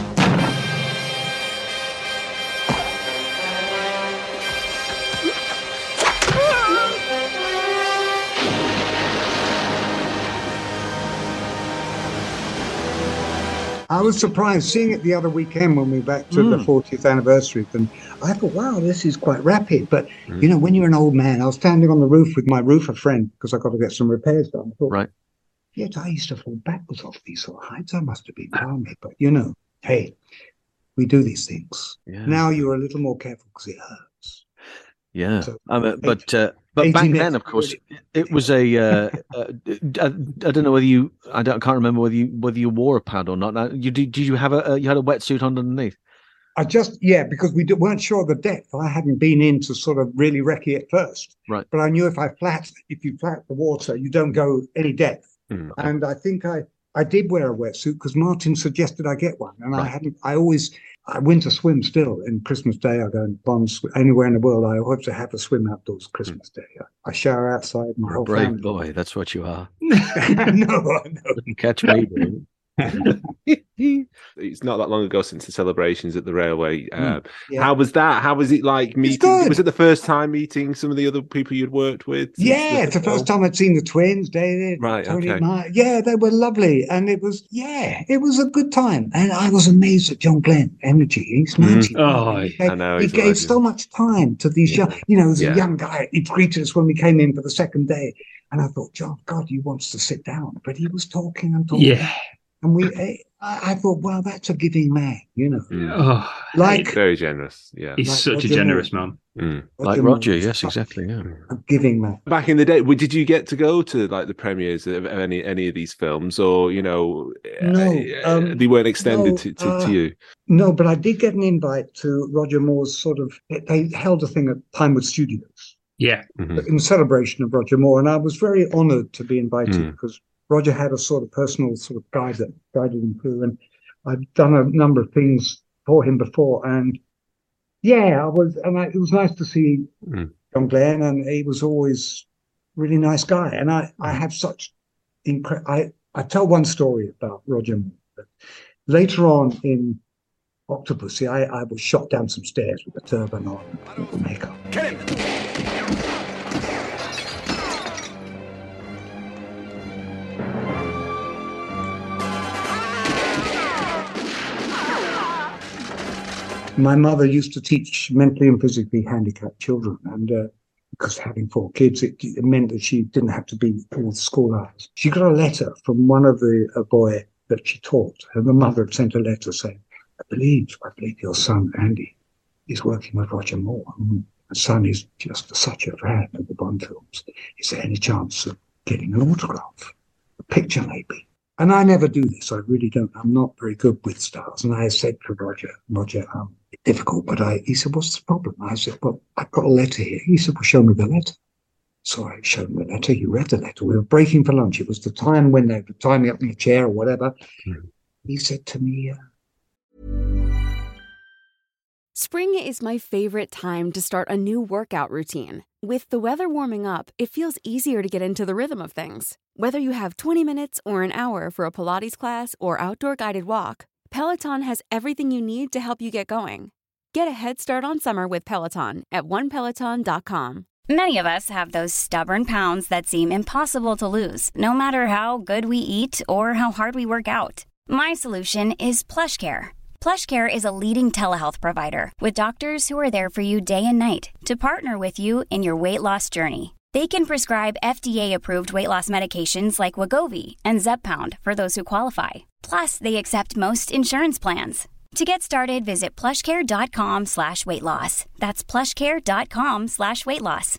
I was surprised seeing it the other weekend when we were back to mm. the fortieth anniversary. And I thought, wow, this is quite rapid. But, mm. you know, when you're an old man, I was standing on the roof with my roofer friend because I got to get some repairs done. I thought, right. Yet I used to fall backwards off these sort of heights. I must have been calmly. But, you know, hey, we do these things. Yeah. Now you're a little more careful because it hurts. Yeah, So, um, uh, but uh, but back eighteen then, of course, it was a. Uh, uh, I, I don't know whether you. I don't. I can't remember whether you whether you wore a pad or not. Now, you did. Did you have a? Uh, you had a wetsuit underneath? I just, yeah, because we d- weren't sure of the depth. I hadn't been in to sort of really recce at first. Right. But I knew if I flat, if you flat the water, you don't go any depth. Mm. And I think I, I did wear a wetsuit because Martin suggested I get one. And Right. I hadn't, I always, I winter swim still. And Christmas Day, I go and bond sw- anywhere in the world. I hope to have a swim outdoors Christmas Day. I, I shower outside my You're a whole brave family. boy. That's what you are. no, no. Catch me, baby. It's not that long ago since the celebrations at the railway. Uh, Mm, yeah. How was that? How was it like meeting? good. Was it the first time meeting some of the other people you'd worked with? since Yeah, it's the first time I'd seen the twins, David, Right, Tony, okay. Mark. Yeah, they were lovely. And it was, yeah, it was a good time. And I was amazed at John Glenn, energy. He's ninety. Oh, he gave, I know, he he's a gave legend. so much time to these young, you know, as Yeah. a young guy, he greeted us when we came in for the second day. And I thought, John, God, he wants to sit down. But he was talking and talking. Yeah. And we, I, I thought, wow, that's a giving man, you know. Mm. Oh, Like, Very generous. Yeah. he's Like such a Roger generous Moore. man. Mm. Like Moore Roger, was yes, such exactly. Yeah. a giving man. Back in the day, w- did you get to go to like the premieres of any any of these films, or you know, No, uh, um, they weren't extended no, to, to, uh, to you? No, but I did get an invite to Roger Moore's sort of, they held a thing at Pinewood Studios Yeah. Mhm. in celebration of Roger Moore. And I was very honored to be invited Mm. because Roger had a sort of personal sort of guide that guided him through. And I'd done a number of things for him before. And yeah, I was, and I, it was nice to see Mm. John Glenn, and he was always a really nice guy. And I, I have such, incre- I, I tell one story about Roger Moore. But later on in Octopussy, I, I was shot down some stairs with a turban on and makeup. My mother used to teach mentally and physically handicapped children, and uh, because having four kids, it, it meant that she didn't have to be all the school hours. She got a letter from one of the a boy that she taught, and the mother had sent a letter saying, I believe, I believe your son, Andy, is working with Roger Moore. Mm. My son is just such a fan of the Bond films. Is there any chance of getting an autograph? A picture, maybe? And I never do this. I really don't. I'm not very good with stars. And I said to Roger, Roger, um, it's difficult, but I, he said, what's the problem? I said, well, I've got a letter here. He said, well, show me the letter. So I showed him the letter. He read the letter. We were breaking for lunch. It was the time when they were tying me up in a chair or whatever. Mm. He said to me, uh, Spring is my favorite time to start a new workout routine. With the weather warming up, it feels easier to get into the rhythm of things. Whether you have twenty minutes or an hour for a Pilates class or outdoor guided walk, Peloton has everything you need to help you get going. Get a head start on summer with Peloton at one peloton dot com. Many of us have those stubborn pounds that seem impossible to lose, no matter how good we eat or how hard we work out. My solution is PlushCare. PlushCare is a leading telehealth provider with doctors who are there for you day and night to partner with you in your weight loss journey. They can prescribe F D A-approved weight loss medications like Wegovy and Zepbound for those who qualify. Plus, they accept most insurance plans. To get started, visit plushcare.com slash weight loss. That's plushcare.com slash weight loss.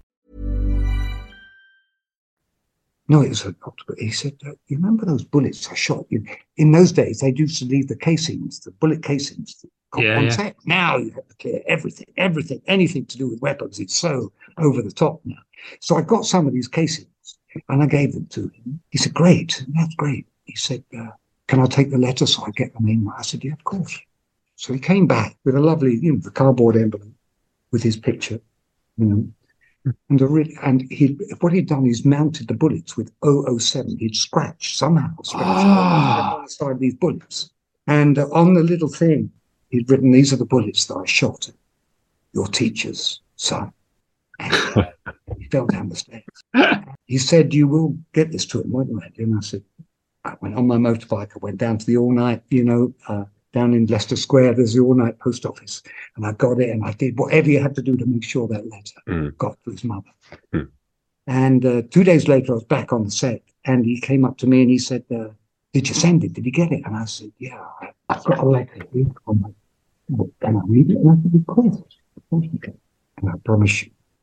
no, it was a doctor. He said, uh, you remember those bullets I shot you? In those days, they used to leave the casings, the bullet casings Yeah, on yeah. set. Now you have to clear everything, everything, anything to do with weapons. It's so over the top now. So I got some of these casings and I gave them to him. He said, great, that's great. He said, uh, can I take the letter so I get them in? I said, yeah, of course. So he came back with a lovely, you know, the cardboard envelope with his picture, you know. And the re- and he what he'd done is mounted the bullets with oh oh seven. He'd scratched somehow scratched Ah. on the side of these bullets. And uh, on the little thing, he'd written, these are the bullets that I shot at your teacher's son. And he fell down the stairs. He said, you will get this to him, won't you, Andy? And I said, I went on my motorbike. I went down to the all-night, you know, uh, down in Leicester Square, there's the all-night post office. And I got it and I did whatever you had to do to make sure that letter Mm. got to his mother. Mm. And uh, two days later, I was back on the set and he came up to me and he said, uh, did you send it? Did you get it? And I said, yeah, I've got a letter here on my book. Can I read it? And I said, of course, of course you can. And I promise you,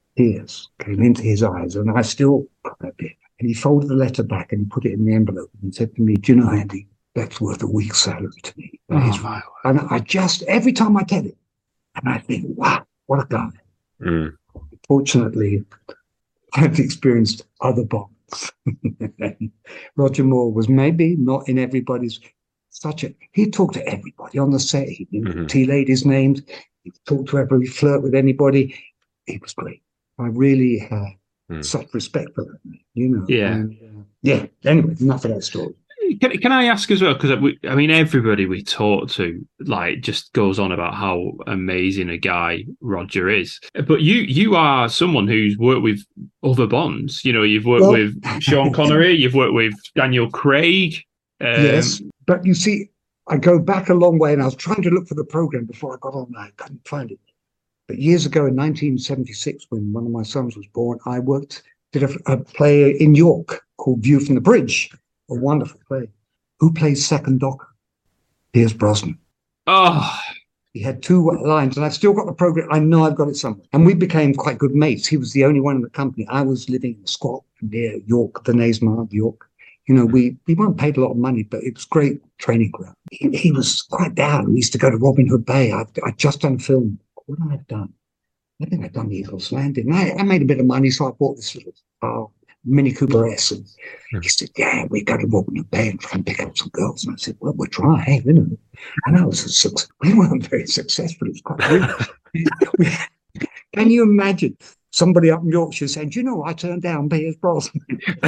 tears came into his eyes, and I still cried a bit. And he folded the letter back and he put it in the envelope and said to me, "Do you know, Andy, that's worth a week's salary to me." That Oh, is right. And I just, every time I get it, and I think, wow, what a guy. Mm. Fortunately, I've experienced other bombs. Roger Moore was maybe not in everybody's such a, he talked to everybody on the set. He knew Mm-hmm. tea ladies' names. He talked to everybody, flirt with anybody. He was great. I really had Mm. such respect for him, you know. Yeah. And, uh, yeah. Anyway, enough of that story. Can, can I ask as well? Because I mean, everybody we talk to like just goes on about how amazing a guy Roger is. But you, you are someone who's worked with other Bonds. You know, you've worked Well- with Sean Connery, you've worked with Daniel Craig. Um, Yes, but you see, I go back a long way, and I was trying to look for the program before I got on. I couldn't find it. But years ago, in nineteen seventy-six, when one of my sons was born, I worked, did a, a play in York called View from the Bridge, a wonderful play. Who plays second Docker? Pierce Brosnan. Oh, He had two lines, and I've still got the program. I know I've got it somewhere. And we became quite good mates. He was the only one in the company. I was living in Scotland near York, the Naysmar of York. You know, we, we weren't paid a lot of money, but it was great training ground. He, he was quite down. We used to go to Robin Hood Bay. I'd, I'd just done a film. What had I done? I think I'd done the Eagles Landing. I, I made a bit of money, so I bought this little uh, Mini Cooper S. And he said, "Yeah, we go to Robin Hood Bay and try and pick up some girls." And I said, "Well, we'll try, hey, you know." And I was a success. We weren't very successful. It was quite weird. Can you imagine somebody up in Yorkshire saying, "Do you know, I turned down Pierce Brosnan."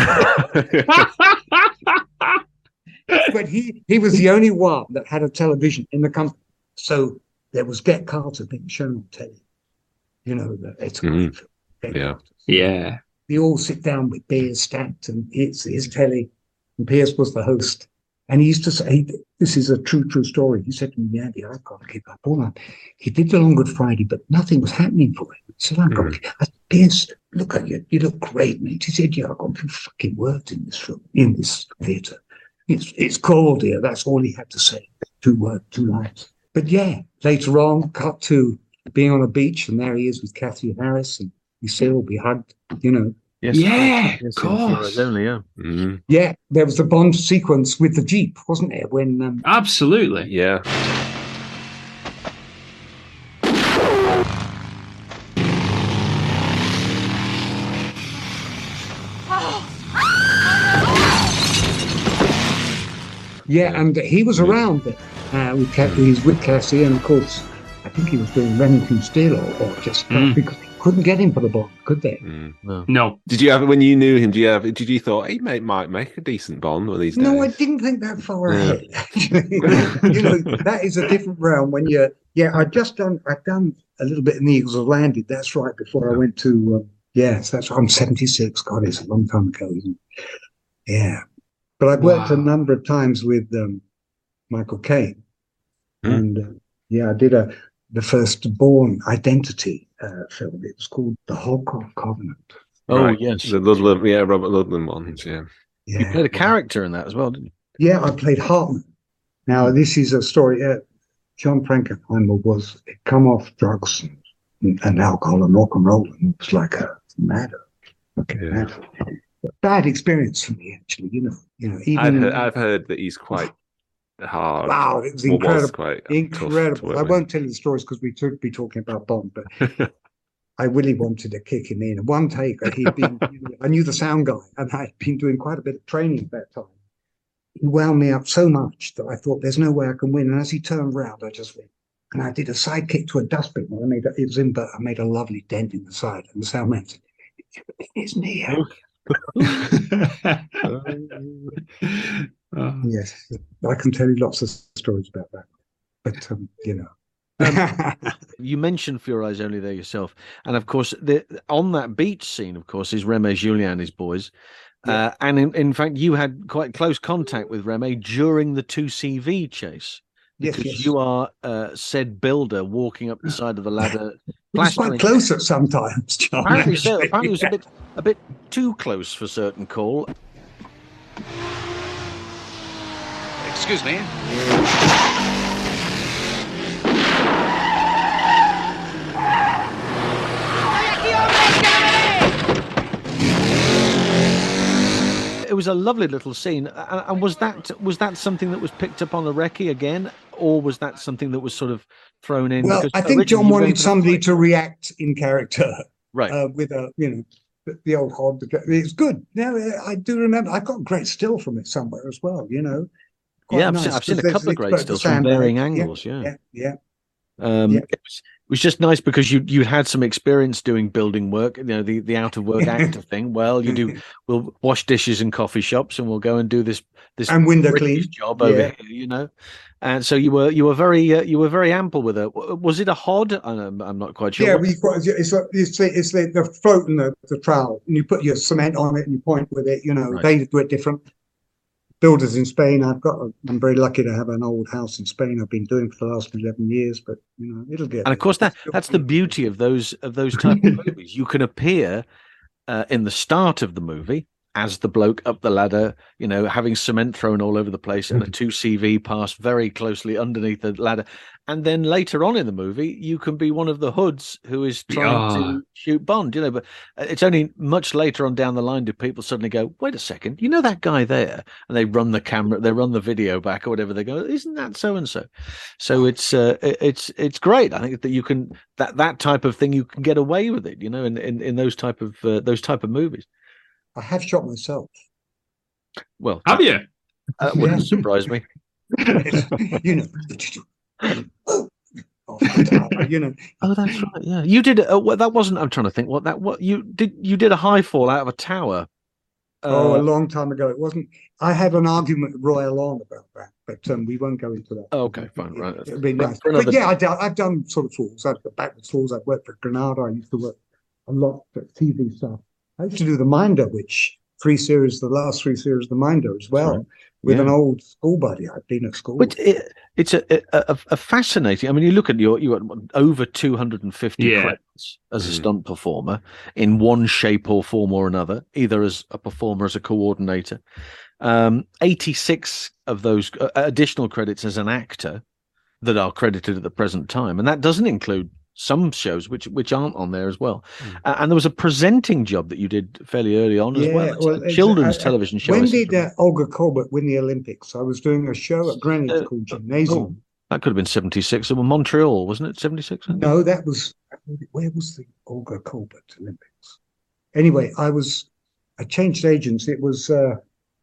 But he, he was the only one that had a television in the company. So there was Get Carter being shown on telly. You know, it's a great film. Get Yeah. Carter. yeah. We all sit down with beers stacked, and it's his telly, and Pierce was the host. And he used to say, this is a true, true story. He said to me, "Andy, I've got to keep up all that." He did the Long Good Friday, but nothing was happening for him. He said, "I've got to keep." I said, "Pierce, look at you. You look great, mate." He said, "Yeah, I've got two fucking words in this film, in this theatre. It's, it's cold here." That's all he had to say. Two words, two lines. But yeah, later on, cut to being on a beach, and there he is with Kathy Harris, and we still be hugged, you know. Yes, Yeah, yes, of course. Heroes Only, yeah. Mm. Yeah, there was the Bond sequence with the Jeep, wasn't there? When um, Absolutely. Yeah. yeah, and he was around there. Uh, with Ca- he's with Cassie, and of course, I think he was doing Remington Steele, or, or just Mm. because they couldn't get him for the Bond, could they? Mm. No. No. Did you have when you knew him? Did you have? Did you thought he might might make a decent Bond one of these days? No, I didn't think that far Yeah. ahead. Actually, you know, that is a different realm. When you're, yeah, I just done, I've done a little bit in the Eagles of Landed. That's right. Before I went to, um, yes, that's right. I'm seventy-six. God, it's a long time ago, isn't it? Yeah, but I've worked Wow. a number of times with um, Michael Caine, Hmm. and uh, yeah, I did a the first Bourne Identity uh, film. It was called The Holcroft Covenant. Oh, Right. yes. the Ludlam, yeah, Robert Ludlum ones, yeah. Yeah, You played a character in that as well, didn't you? Yeah, I played Hartman. Now, this is a story. Uh, John Frankenheimer was he'd come off drugs and, and alcohol and rock and roll, and it was like a matter. Okay, Yeah. matter. Bad experience for me, actually. You know, you know. Even I've heard, I've heard that he's quite hard. wow, it was Well, incredible. quite tough to Incredible. work I with. won't tell you the stories because we took be talking about Bond, but I really wanted to kick him in. One take, he'd been. I knew the sound guy, and I'd been doing quite a bit of training at that time. He wound me up so much that I thought, "There's no way I can win." And as he turned round, I just went, and I did a side kick to a dustbin. I made a, it was in, but I made a lovely dent in the side, and the sound man said, "It's me." Oh. Yes, I can tell you lots of stories about that, but um, you know. You mentioned For Your Eyes Only there yourself, and of course, the, on that beach scene, of course, is Reme Julien and his boys, Yeah. uh, and in, in fact, you had quite close contact with Reme during the two C V chase. Yes, Because yes. you are uh, said builder walking up the side of the ladder. It was quite plastering- close at sometimes, John. Apparently, so. actually. Apparently, it was a bit a bit too close for certain call. Excuse me. it was a lovely little scene. And, and was that was that something that was picked up on the recce again, or was that something that was sort of thrown in? Well, I think John wanted somebody to react in character, right? Uh, with a you know the, the old hod. It's good. Now I do remember. I got a great still from it somewhere as well. You know. Quite yeah, I've nice, seen, I've seen a couple of great stills from varying angles. Yeah, yeah, yeah. Um, yeah. It, was, it was just nice because you you had some experience doing building work, you know, the, the out of work actor thing. Well, you do. We'll wash dishes in coffee shops, and we'll go and do this this and window clean job over yeah. here, you know. And so you were you were very uh, you were very ample with it. Was it a hod? I'm, I'm not quite sure. Yeah, we got, it's a, it's a, it's the, the float and the, the trowel, and you put your cement on it and you point with it. You know, right. They do it different. Builders in Spain, I've got. I'm very lucky to have an old house in Spain. I've been doing for the last eleven years, but you know it'll get. And of course, that that's the beauty of those of those type of movies. You can appear uh, in the start of the movie as the bloke up the ladder, you know, having cement thrown all over the place, and a two C V passed very closely underneath the ladder. And then later on in the movie, you can be one of the hoods who is trying yeah. to shoot Bond, you know. But it's only much later on down the line do people suddenly go, wait a second, you know that guy there? And they run the camera, they run the video back or whatever. They go, isn't that so and so? So it's uh, it's it's great. I think that you can that that type of thing you can get away with it, you know, in in, in those type of uh, those type of movies. I have shot myself. Well, have you? That wouldn't yeah. surprise me. You know. Oh, you know. Oh, that's right. Yeah, you did. Uh, well, that wasn't. I'm trying to think. What that? What you did? You did a high fall out of a tower. Uh, oh, a long time ago. It wasn't. I had an argument with Roy Alon about that, but um, we won't go into that. Oh, okay, fine, right. It'd be nice. But yeah, I d- I've done sort of falls. I've got backwards falls. I've worked for Granada. I used to work a lot for T V stuff. I used to do the Minder, which three series, the last three series of the Minder as well, right. with yeah. an old school buddy. I'd been at school. But it, it's a, a, a fascinating. I mean, you look at your you got over two hundred fifty yeah. credits as a stunt performer in one shape or form or another, either as a performer, as a coordinator. Um, eighty-six of those uh, additional credits as an actor that are credited at the present time, and that doesn't include some shows which which aren't on there as well. Mm. Uh, and there was a presenting job that you did fairly early on yeah, as well. It's well a children's uh, television show. When did uh, Olga Kolbert win the Olympics? I was doing a show at Greenwich uh, called Gymnasium. Oh, that could have been seventy-six. Or Montreal, wasn't it? seventy-six? No, that was, where was the Olga Kolbert Olympics? Anyway, I was, I changed agents. It was, uh,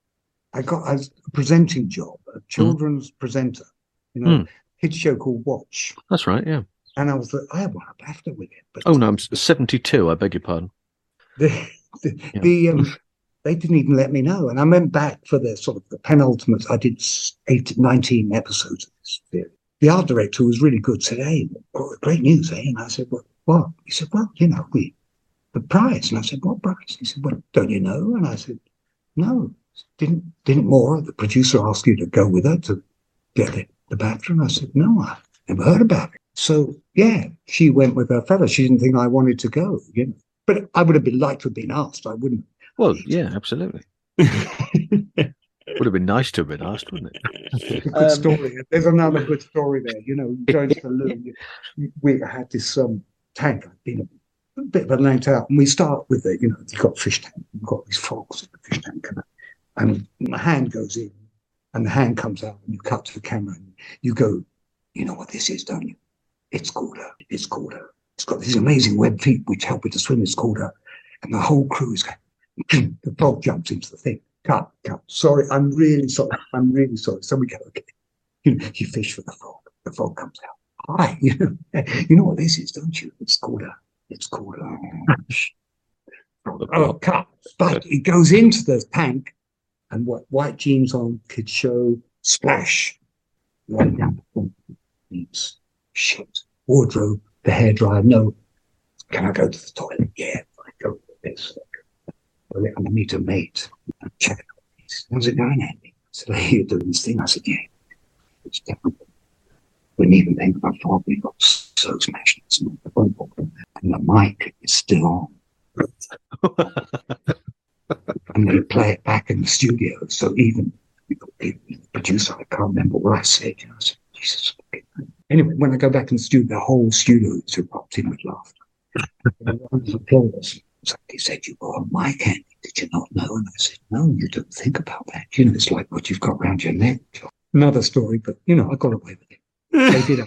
I got I was a presenting job, a children's mm. presenter, you know, mm. kids show called Watch. That's right, yeah. And I was like, I won a BAFTA with it. But oh no, I'm seventy-two. I beg your pardon. The, the, yeah. the um, they didn't even let me know, and I went back for the sort of the penultimate. I did eight, nineteen episodes of this series. The art director was really good. Said, "Hey, great news, eh?" And I said, "What? What?" He said, "Well, you know, we the prize." And I said, "What prize?" He said, "Well, don't you know?" And I said, "No." Didn't didn't Maura, the producer, ask you to go with her to get it, the BAFTA? And I said, "No, I never heard about it." So, yeah, she went with her fellow. She didn't think I wanted to go, you know. But I would have been liked to have been asked. I wouldn't. Well, yeah, absolutely. Would have been nice to have been asked, wouldn't it? Good um, story. There's another good story there. You know, going to the loo, we had this um, tank. I'd been a bit of a night out. And we start with the, you know, you've got a fish tank. You've got these frogs in the fish tank. And, and my hand goes in and the hand comes out and you cut to the camera and you go, you know what this is, don't you? It's called her. It's called her. It's got these amazing web feet which help it to swim. It's called her. And the whole crew is going, the dog jumps into the thing. Cut, cut. Sorry, I'm really sorry. I'm really sorry. So we go, okay. You know, you fish for the frog. The frog comes out. Hi. You know, you know what this is, don't you? It's called her. It's called her. Oh, cut. But it goes into the tank and what white jeans on could show splash. Right down the front. Shit. Wardrobe, the hairdryer. No. Can I go to the toilet? Yeah. I go to this. Well, I need a mate. I'm checking out these. How's it going, Andy? I said, I hear you doing this thing. I said, yeah. It's definitely. Wouldn't even think about fog. We've got so smashed. And the mic is still on. And they play it back in the studio. So even the producer, I can't remember what I said. You know, I said, Jesus. Anyway, when I go back in the studio, the whole studio is erupting with laughter. Applause. So he said, you were on my candy. Did you not know? And I said, no, you don't think about that. You know, it's like what you've got around your neck. Another story, but, you know, I got away with it. They did,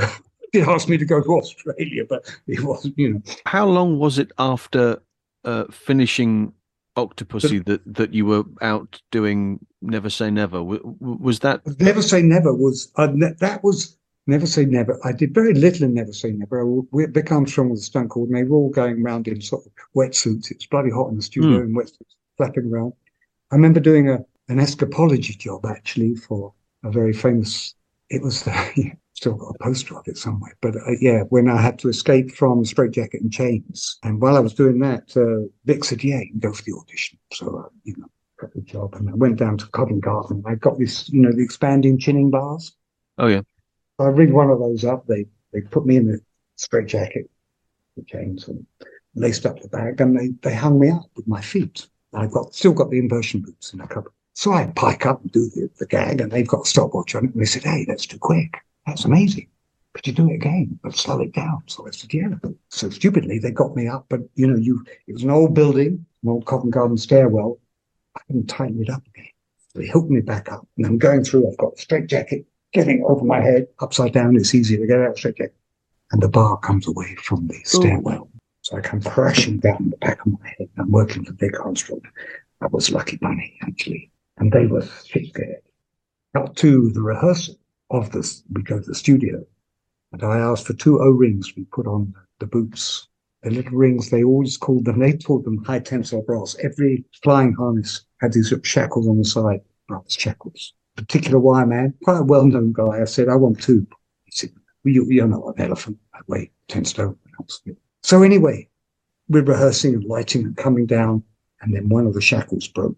did ask me to go to Australia, but it wasn't, you know. How long was it after uh, finishing Octopussy that, that you were out doing Never Say Never? Was that... Never Say Never was... Uh, that was... Never Say Never. I did very little in Never Say Never. We, Vic Armstrong was the stunt coordinator. They were all going around in sort of wetsuits. It was bloody hot in the studio mm. in wetsuits, flapping around. I remember doing a an escapology job, actually, for a very famous... It was... Uh, yeah, still got a poster of it somewhere. But, uh, yeah, when I had to escape from Straight Jacket and Chains. And while I was doing that, uh, Vic said, yeah, you can go for the audition. So, uh, you know, got the job. And I went down to Covent Garden. I got this, you know, the expanding chinning bars. Oh, yeah. I rigged one of those up. They they put me in the straight jacket, the chains, and laced up the bag, and they, they hung me up with my feet. I've got still got the inversion boots in the cupboard. So I pike up and do the, the gag, and they've got a stopwatch on it. And they said, hey, that's too quick. That's amazing. Could you do it again? But slow it down. So I said, yeah. So stupidly, they got me up. But, you know, you it was an old building, an old Covent Garden stairwell. I couldn't tighten it up again. So they hooked me back up. And I'm going through. I've got the straight jacket. Getting over my head, upside down, it's easier to get out straight jacket. And the bar comes away from the stairwell. Ooh. So I come crashing down the back of my head. I'm working for Vic Armstrong. That was Lucky Bunny, actually. And they were shit scared. Got to the rehearsal of this. We go to the studio. And I asked for two O-rings we put on the boots. The little rings, they always called them, they called them high tensile brass. Every flying harness had these shackles on the side, brass shackles. Particular wire man, quite a well-known guy. I said, I want two. He said, well, you, you're not an elephant. I weigh ten stone. So anyway, we're rehearsing and lighting and coming down, and then one of the shackles broke.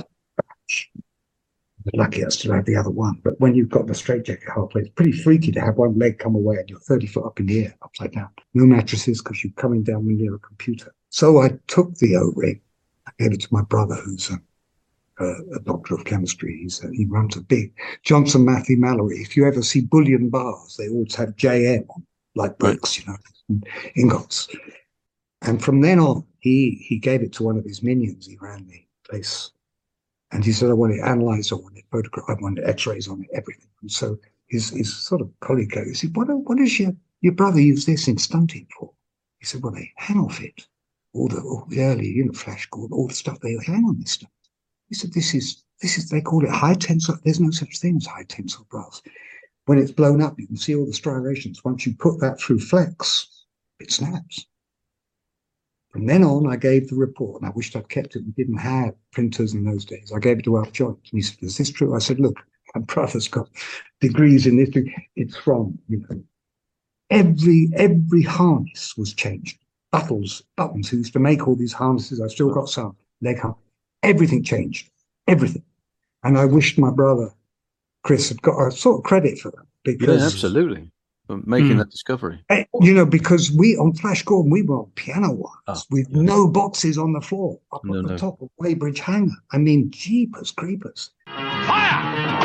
Lucky I still had the other one. But when you've got the straight jacket halfway, it's pretty freaky to have one leg come away and you're thirty foot up in the air, upside down. No mattresses because you're coming down when you're a computer. So I took the O-ring. I gave it to my brother, who's a Uh, a doctor of chemistry. He's, uh, he runs a big Johnson Matthey Mallory. If you ever see bullion bars, they always have J M on, like bricks, you know, ingots. And from then on, he he gave it to one of his minions. He ran the place, and he said, "I want it analyzed, I want it photographed, I want X-rays on it, everything." And so his his sort of colleague goes, he said, "What what does your your brother use this in stunting for?" He said, "Well, they hang off it, all the all the early, you know, Flash Gordon, all the stuff they hang on this stuff." He said, this is, this is, they call it high tensile. There's no such thing as high tensile brass. When it's blown up, you can see all the striations. Once you put that through flex, it snaps. From then on, I gave the report, and I wished I'd kept it. We didn't have printers in those days. I gave it to Alf Jones, and he said, is this true? I said, look, my brother's got degrees in this. It's from, you know, every, every harness was changed. Buttons, buttons, who used to make all these harnesses. I've still got some, leg harness. Everything changed, everything. And I wished my brother, Chris, had got a sort of credit for that. Because, yeah, absolutely. For making mm. that discovery. You know, because we, on Flash Gordon, we were on piano wires oh, with yeah. no boxes on the floor, up no, at the no. top of Weybridge Hangar. I mean, jeepers creepers. Fire!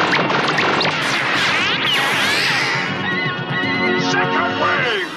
Second wave!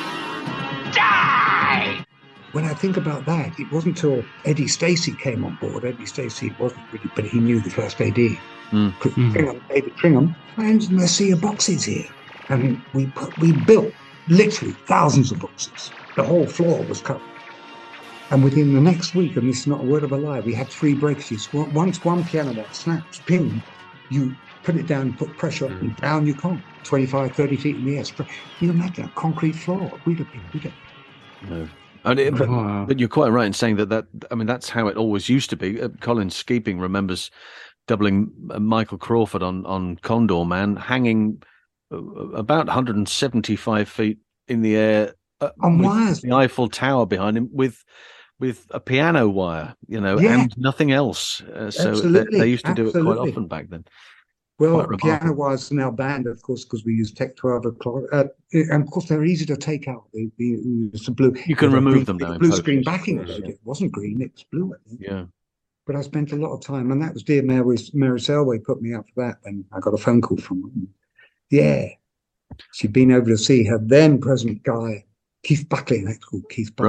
Die! When I think about that, it wasn't until Eddie Stacey came on board. Eddie Stacey wasn't really, but he knew the first A D. Mm. Tringham, David Tringham, and let's see your boxes here. And we put, we built literally thousands of boxes. The whole floor was covered. And within the next week, and this is not a word of a lie, we had three breakages. Once one piano bar snaps, ping, you put it down, put pressure up, and down you come, twenty-five, thirty feet in the air. You imagine a concrete floor. We'd have been, we'd have been. No. And it, but, but you're quite right in saying that, that, I mean, that's how it always used to be. Uh, Colin Skeeping remembers doubling uh, Michael Crawford on, on Condor Man, hanging uh, about one hundred seventy-five feet in the air uh, on wires, the Eiffel Tower behind him with with a piano wire, you know, yeah. and nothing else. Uh, so they, they used to Absolutely. do it quite often back then. Well, piano wires are now banned, of course, because we use Tech twelve. Uh, and of course, they're easy to take out. They, they use the blue. You can remove green, them now. Blue screen backing. Yeah. It wasn't green; it was blue. I think. Yeah. But I spent a lot of time, and that was dear Mary, Mary Selway put me up for that. And I got a phone call from her. Yeah, she'd been over to see her then present guy, Keith Buckley. That's called Keith Buckley. Right.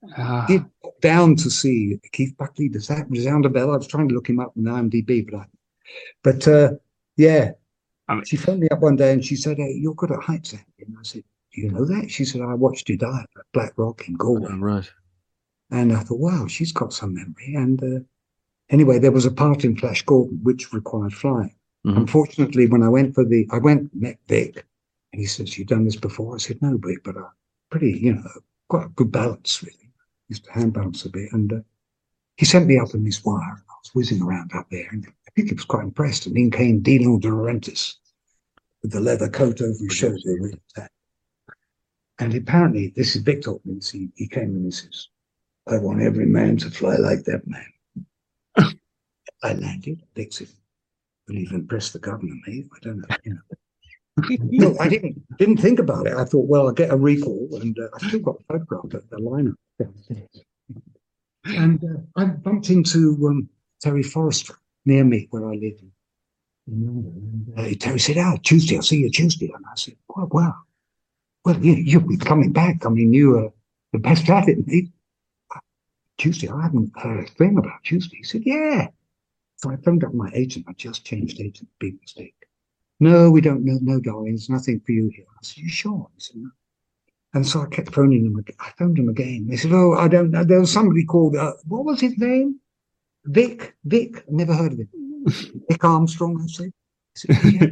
Ah. Did pop down to see Keith Buckley. Does that resound a bell? I was trying to look him up on IMDb, but I, but uh, yeah, I mean, she phoned me up one day and she said, "Hey, you're good at heights, Andy." And I said, "Do you know that?" She said, "I watched you dive at Black Rock in Galway." Oh, right. And I thought, wow, she's got some memory. And uh, anyway, there was a part in Flash Gordon which required flying. Mm-hmm. Unfortunately, when I went for the, I went and met Vic, and he says, "You've done this before?" I said, "No, Vic, but I'm pretty, you know, quite a good balance, really. Used to hand balance a bit." And uh, he sent me up in this wire, and I was whizzing around up there, and I think he was quite impressed. And in came Dino De Laurentiis with the leather coat over his shoulder. With that. And apparently, this is Vic told me, he, he came and he says, "I want every man to fly like that man." I landed. Vic said, "Will you impress the governor, mate?" I don't know, you know. No, I didn't didn't think about it. I thought, well, I'll get a recall, and uh, I've still got a photograph of the lineup downstairs. And uh, I bumped into um, Terry Forrester near me where I live. And, uh, Terry said, "Oh, Tuesday, I'll see you Tuesday." And I said, "Well, wow. Well, you, you'll be coming back. I mean, you are the best at it, mate." "Tuesday, I haven't heard a thing about Tuesday." He said, "Yeah." So I phoned up my agent. I just changed agent. Big mistake. "No, we don't know. No, darling, there's nothing for you here." I said, "You sure?" He said, "No." And so I kept phoning them. I phoned them again. They said, "Oh, I don't know. There was somebody called, uh, what was his name? Vic. Vic. I never heard of him. Vic Armstrong," I said. I said, "Yeah."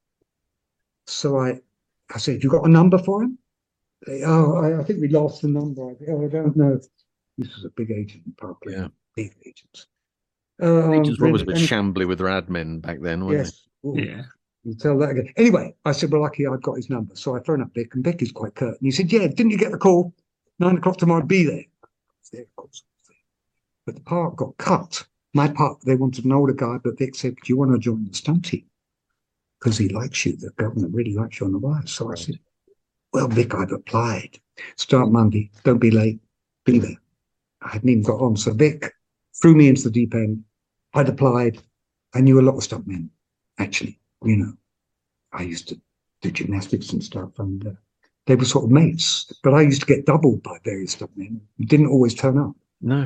So I, I said, "You got a number for him?" They, "Oh, I, I think we lost the number." I said, "Oh, I don't know." This was a big agent in Parkland. Yeah. Big agents. Uh, Agents were always a bit and, shambly with their admin back then, weren't yes. they? Ooh. Yeah. You tell that again. Anyway, I said, "Well, lucky I'd got his number." So I phoned up Vic, and Vic is quite curt. And he said, "Yeah, didn't you get the call? Nine o'clock tomorrow, be there." I was there, of course. But the part got cut. My part, they wanted an older guy, but Vic said, "Do you want to join the stunt team? Because he likes you. The governor really likes you on the wire." So I said, "Well, Vic, I've applied. Start Monday. Don't be late. Be there." I hadn't even got on. So Vic threw me into the deep end. I'd applied. I knew a lot of stuntmen, actually. You know, I used to do gymnastics and stuff, and uh, they were sort of mates. But I used to get doubled by various stuntmen who didn't always turn up. No.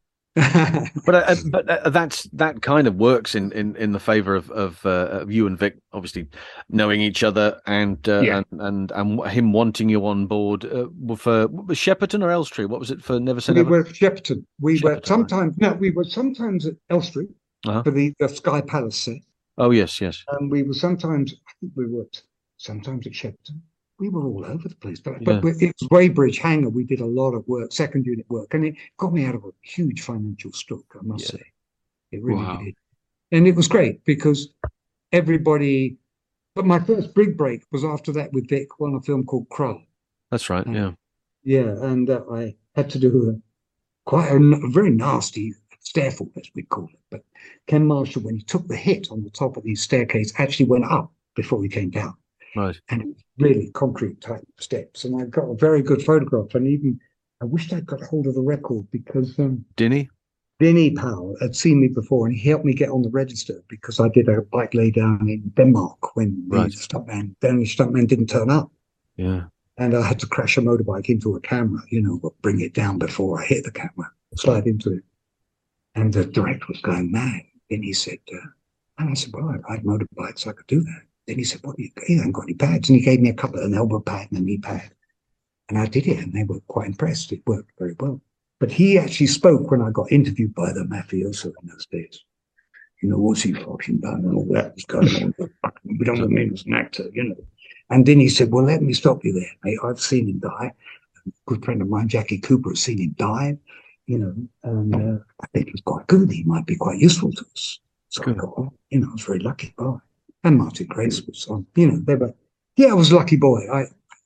but uh, but uh, that's that kind of works in in, in the favor of of, uh, of you and Vic obviously knowing each other and uh, yeah. and, and and him wanting you on board uh, for was Shepperton or Elstree? What was it for Never Say We Never? were at Shepperton. We Shepperton, were sometimes right. no, we were sometimes at Elstree uh-huh. for the, the Sky Palace set. Oh yes, yes. And we were sometimes I think we were at, sometimes at Shepperton. We were all over the place, but, yeah. but it was Weybridge Hangar. We did a lot of work, second unit work, and it got me out of a huge financial stroke, I must yeah. say. It really wow. did. And it was great because everybody, but my first big break was after that with Vic on a film called Krull. That's right, and, yeah. Yeah, and uh, I had to do a, quite a, a very nasty stair fall, as we call it. But Ken Marshall, when he took the hit on the top of the staircase, actually went up before he came down. Right. And it was really concrete type steps. And I got a very good photograph. And even I wished I'd got hold of the record because um Dinny? Dinny Powell had seen me before and he helped me get on the register because I did a bike lay down in Denmark when right. the stuntman, Danish stuntman didn't turn up. Yeah. And I had to crash a motorbike into a camera, you know, but bring it down before I hit the camera, slide into it. And the director was going mad. Then he said, uh, and I said, well, I ride motorbikes, I could do that. Then he said, well, you, you haven't got any pads. And he gave me a couple of an elbow pad and a knee pad. And I did it, and they were quite impressed. It worked very well. But he actually spoke when I got interviewed by the mafioso in those days. You know, what's he fucking done and all that was going on. We don't know him as an actor, you know. And then he said, well, let me stop you there, mate. I've seen him die. A good friend of mine, Jackie Cooper, has seen him die, you know, and uh, I think he's quite good. He might be quite useful to us. So good. I got on. You know, I was very lucky boy. And Martin Grace was on, you know, they were, yeah, I was a lucky boy. I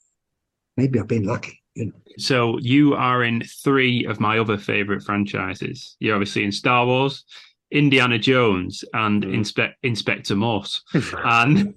Maybe I've been lucky, you know. So you are in three of my other favourite franchises. You're obviously in Star Wars, Indiana Jones, and mm. Inspe- Inspector Morse. and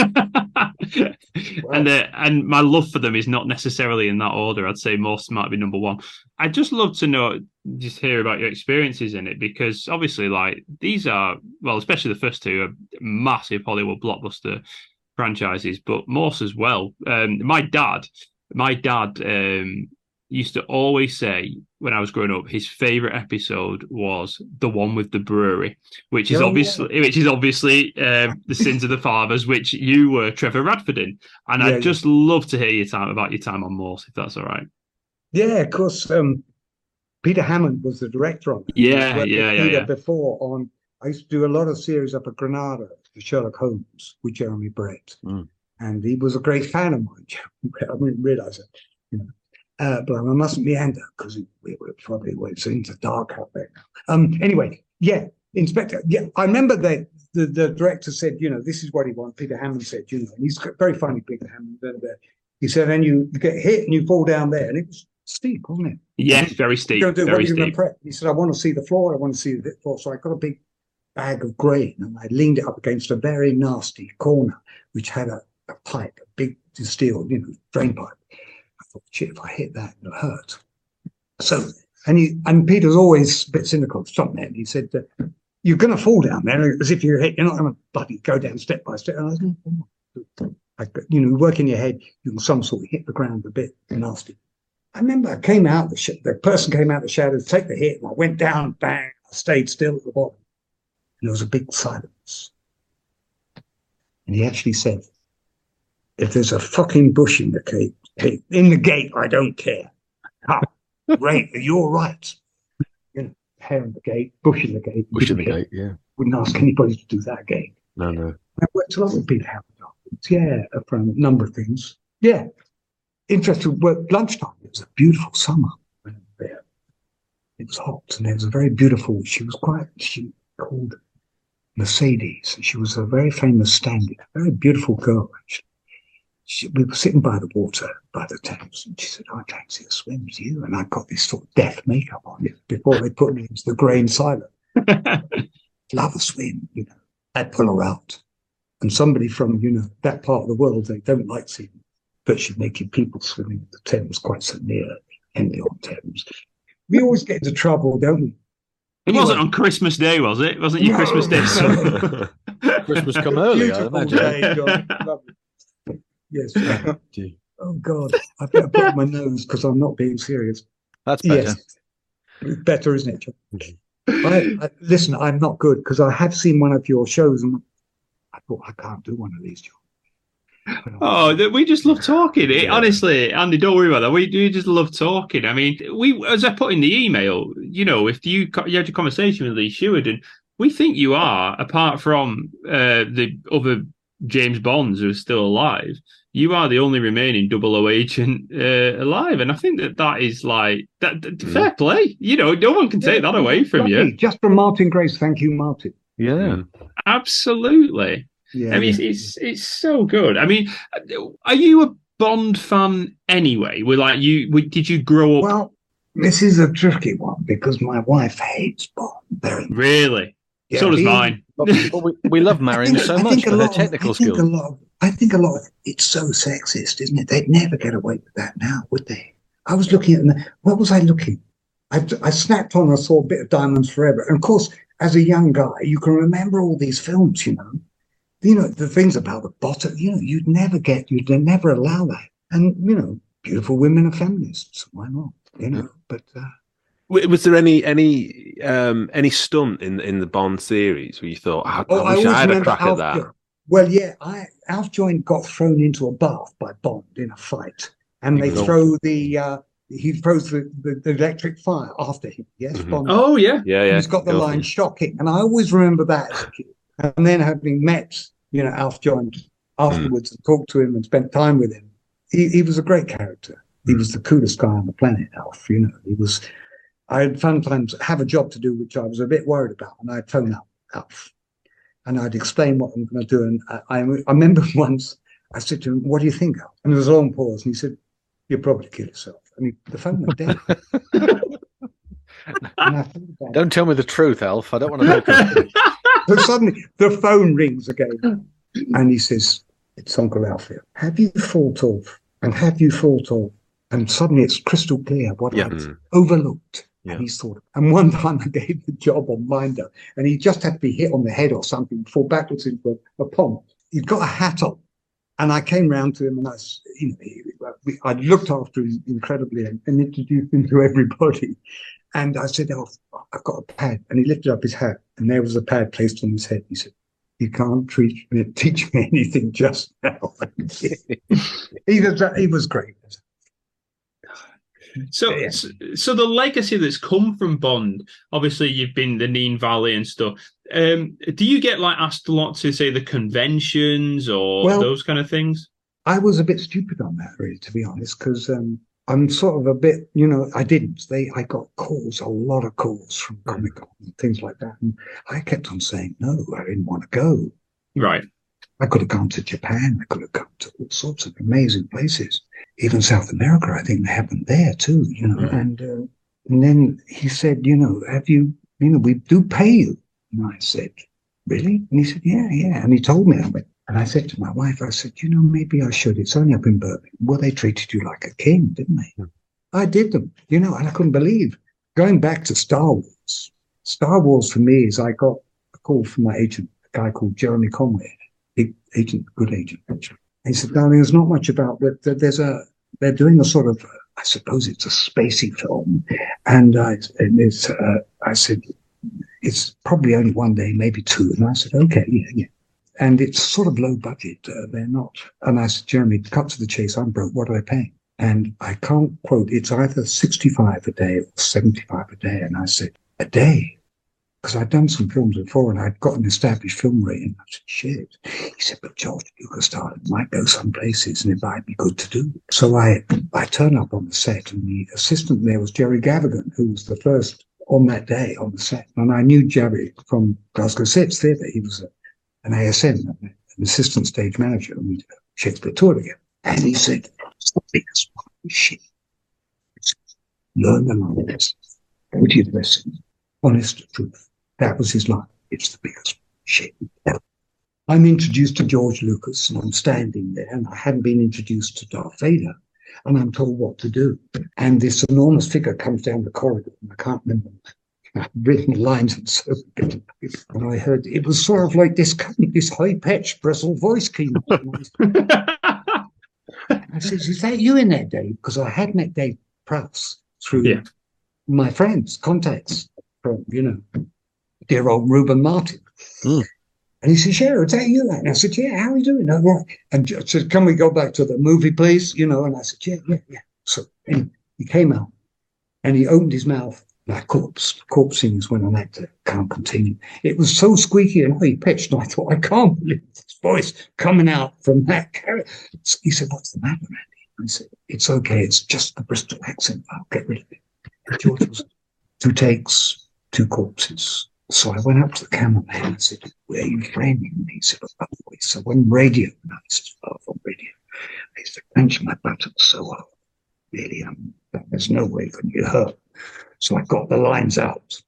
and uh, and my love for them is not necessarily in that order. I'd say Morse might be number one. I'd just love to know, just hear about your experiences in it, because obviously, like, these are, well, especially the first two, are massive Hollywood blockbuster franchises, but Morse as well. Um, my dad, my dad um, used to always say, when I was growing up, his favourite episode was the one with the brewery, which is Oh, obviously yeah. which is obviously um, the Sins of the Fathers, which you were Trevor Radford in. And Yeah, I'd just love to hear your time about your time on Morse, if that's all right. Yeah, of course. Um, Peter Hammond was the director on it. Yeah, I worked yeah, with yeah, Peter yeah. before on. I used to do a lot of series up at Granada for Sherlock Holmes with Jeremy Brett, Mm. and he was a great fan of mine. I didn't realise it, you know. Uh, but I mustn't meander because we were probably it's into dark out there now. Um, anyway, yeah, Inspector. Yeah, I remember that the, the director said, you know, this is what he wants. Peter Hammond said, you know, and he's very funny, Peter Hammond. Blah, blah, blah. He said, and you get hit and you fall down there, and it was steep, wasn't it? Yes, very steep. Go do, very what are you gonna steep. prep? He said, I want to see the floor. I want to see the floor. So I got a big bag of grain and I leaned it up against a very nasty corner, which had a, a pipe, a big steel, you know, drain pipe. I thought, shit, if I hit that, it'll hurt. So, and he, and Peter's always a bit cynical, stop there. He said, uh, you're going to fall down there as if you're hit. You're not going to bloody go down step by step. And I said, oh, I, you know, work in your head, you can some sort of hit the ground a bit nasty. I remember I came out, the, sh- the person came out the shadows, take the hit, and I went down, bang, I stayed still at the bottom. And there was a big silence. And he actually said, if there's a fucking bush in the gate, hey, in the gate, I don't care. Ah, right, you're right. You know, hair in the gate, bush in the gate. Bush in the care. gate, yeah. Wouldn't ask anybody to do that again. No, no. I worked a lot with Peter Hammond afterwards, yeah, for a number of things. Yeah. Interesting work. Lunchtime, it was a beautiful summer. There. It was hot, and there was a very beautiful, she was quite, she called Mercedes, and she was a very famous stand-in, a very beautiful girl, actually. She, we were sitting by the water, by the Thames, and she said, I fancy a swim with you. And I got this sort of death makeup on it before they put me into the grey silent. Love a swim, you know. I'd pull her out. And somebody from, you know, that part of the world, they don't like seeing virtually naked people swimming in the Thames quite so near Henley on Thames. We always get into trouble, don't we? It Anyway. wasn't on Christmas Day, was it? It wasn't your No, Christmas Day. no. Christmas come early, I Beautiful imagine. day, John. Lovely. Yes. Oh, God. I better put my nose because I'm not being serious. That's better. Yes. Better, isn't it, John? I, I, listen, I'm not good because I have seen one of your shows and I thought I can't do one of these, John. Oh, th- we just love talking. It, honestly, Andy, don't worry about that. We do just love talking. I mean, we, as I put in the email, you know, if you co- you had a conversation with Lee Sheridan, we think you are, apart from uh, the other James Bonds who are still alive, you are the only remaining double O agent uh, alive, and I think that that is like that. that fair play. You know, no one can take that away from Lucky. you. Just from Martin Grace, thank you, Martin. Yeah, absolutely. Yeah, I mean, yeah. it's, it's it's so good. I mean, are you a Bond fan anyway? Were like you? Were, did you grow up? Well, this is a tricky one because my wife hates Bond very much. Really? Yeah, so does he- mine. But we, we love Marion I think- so I much think a for her lot of- technical I think skills. a lot of- I think a lot of it's so sexist, isn't it? They'd never get away with that now, would they? I was looking at them. What was I looking? I, I snapped on. I saw a bit of Diamonds Forever, and of course, as a young guy, you can remember all these films. You know, you know the things about the bottom. You know, you'd never get. You'd never allow that. And you know, beautiful women are feminists. Why not? You know, but. Uh, W- Was there any any um, any stunt in in the Bond series where you thought, I, Oh, I wish I, always had a remember crack at Alf that? Jo- Well, yeah, I, Alf Joint got thrown into a bath by Bond in a fight, and they Exalted. throw the uh, he throws the, the, the electric fire after him. Yes, Mhm. Bond. Oh yeah, Yeah, yeah. He's got the Go line for it. "shocking," and I always remember that as a kid. And then having met, you know, Alf Joint afterwards and talked to him and spent time with him, he, he was a great character. He was the coolest guy on the planet, Alf. You know, he was. I'd sometimes have a job to do, which I was a bit worried about, and I'd phone up Alf, and I'd explain what I'm going to do. And I, I, I remember once I said to him, "What do you think, Alf?" And there was a long pause, and he said, "You'll probably kill yourself." And he, the phone went dead. And I thought about it. Don't tell me the truth, Alf. I don't want to know. Something. So suddenly the phone rings again, and he says, "It's Uncle Alf here. Have you thought of, and have you thought of?" And suddenly it's crystal clear what Yeah. I'd Mm. overlooked. Yeah. And he's thought. And one time I gave him a job on Minder, and he just had to be hit on the head or something, fall backwards into a, a pond. He'd got a hat on, and I came round to him, and I, s- you know, he, I looked after him incredibly and, and introduced him to everybody. And I said, "Oh, I've got a pad." And he lifted up his hat, and there was a pad placed on his head. He said, "You can't teach me, teach me anything just now." he was he was great. So, yeah. so, so the legacy that's come from Bond, obviously you've been the Neen Valley and stuff. Um, do you get like asked a lot to say the conventions or well, those kind of things? I was a bit stupid on that, really, to be honest, because um, I'm sort of a bit, you know, I didn't. They, I got calls, a lot of calls from Comic Con and things like that, and I kept on saying no. I didn't want to go. Right. I could have gone to Japan. I could have gone to all sorts of amazing places. Even South America, I think they have them there too, you know. Mm. And uh, and then he said, you know, have you, you know, we do pay you. And I said, really? And he said, yeah, yeah. And he told me. I went, and I said to my wife, I said, you know, maybe I should. It's only up in Birmingham. Well, they treated you like a king, didn't they? Mm. I did them, you know, and I couldn't believe. Going back to Star Wars, Star Wars for me is I got a call from my agent, a guy called Jeremy Conway, big agent, good agent, actually. He said, darling, there's not much about that. There's a, they're doing a sort of, I suppose it's a spacey film. And I, and it's, uh, I said, it's probably only one day, maybe two. And I said, okay, yeah, yeah. And it's sort of low budget. Uh, they're not. And I said, Jeremy, cut to the chase. I'm broke. What do I pay? And I can't quote, it's either sixty-five a day or seventy-five a day. And I said, a day? Because I'd done some films before and I'd got an established film rating. I said, shit. He said, but George Lucas started, might go some places and it might be good to do. So I I turned up on the set and the assistant there was Jerry Gavigan, who was the first on that day on the set. And I knew Jerry from Glasgow Sets Theatre. He was a, an A S M, an assistant stage manager, and we did a Shakespeare tour together. And he said, it's the biggest one of shit. Learn the lines. Go to your lessons. Honest truth. That was his line. It's the biggest shit ever. I'm introduced to George Lucas and I'm standing there and I hadn't been introduced to Darth Vader and I'm told what to do. And this enormous figure comes down the corridor and I can't remember. I've written lines and so and I heard it was sort of like this this high-pitched bristle voice came up. I says, is that you in there, Dave? Because I had met Dave Prowse through yeah. my friends, contacts from, you know, dear old Reuben Martin. Mm. And he said, yeah, is that you? And I said, yeah, how are you doing? Oh, right. And I said, can we go back to the movie, please? You know, and I said, yeah, yeah, yeah. So and he came out and he opened his mouth like corpse. Corpse sings when an actor can't continue. It was so squeaky and high pitched. And I thought, I can't believe this voice coming out from that character. So he said, what's the matter, Andy? I said, it's okay. It's just the Bristol accent. I'll get rid of it. And George was two takes, two corpses. So I went up to the cameraman and I said, where are you framing? And he said, oh, voice. So when radio, and I said, oh, on radio. I used to clench my buttons so hard. Really, um, there's no way for me to hurt. So I got the lines out.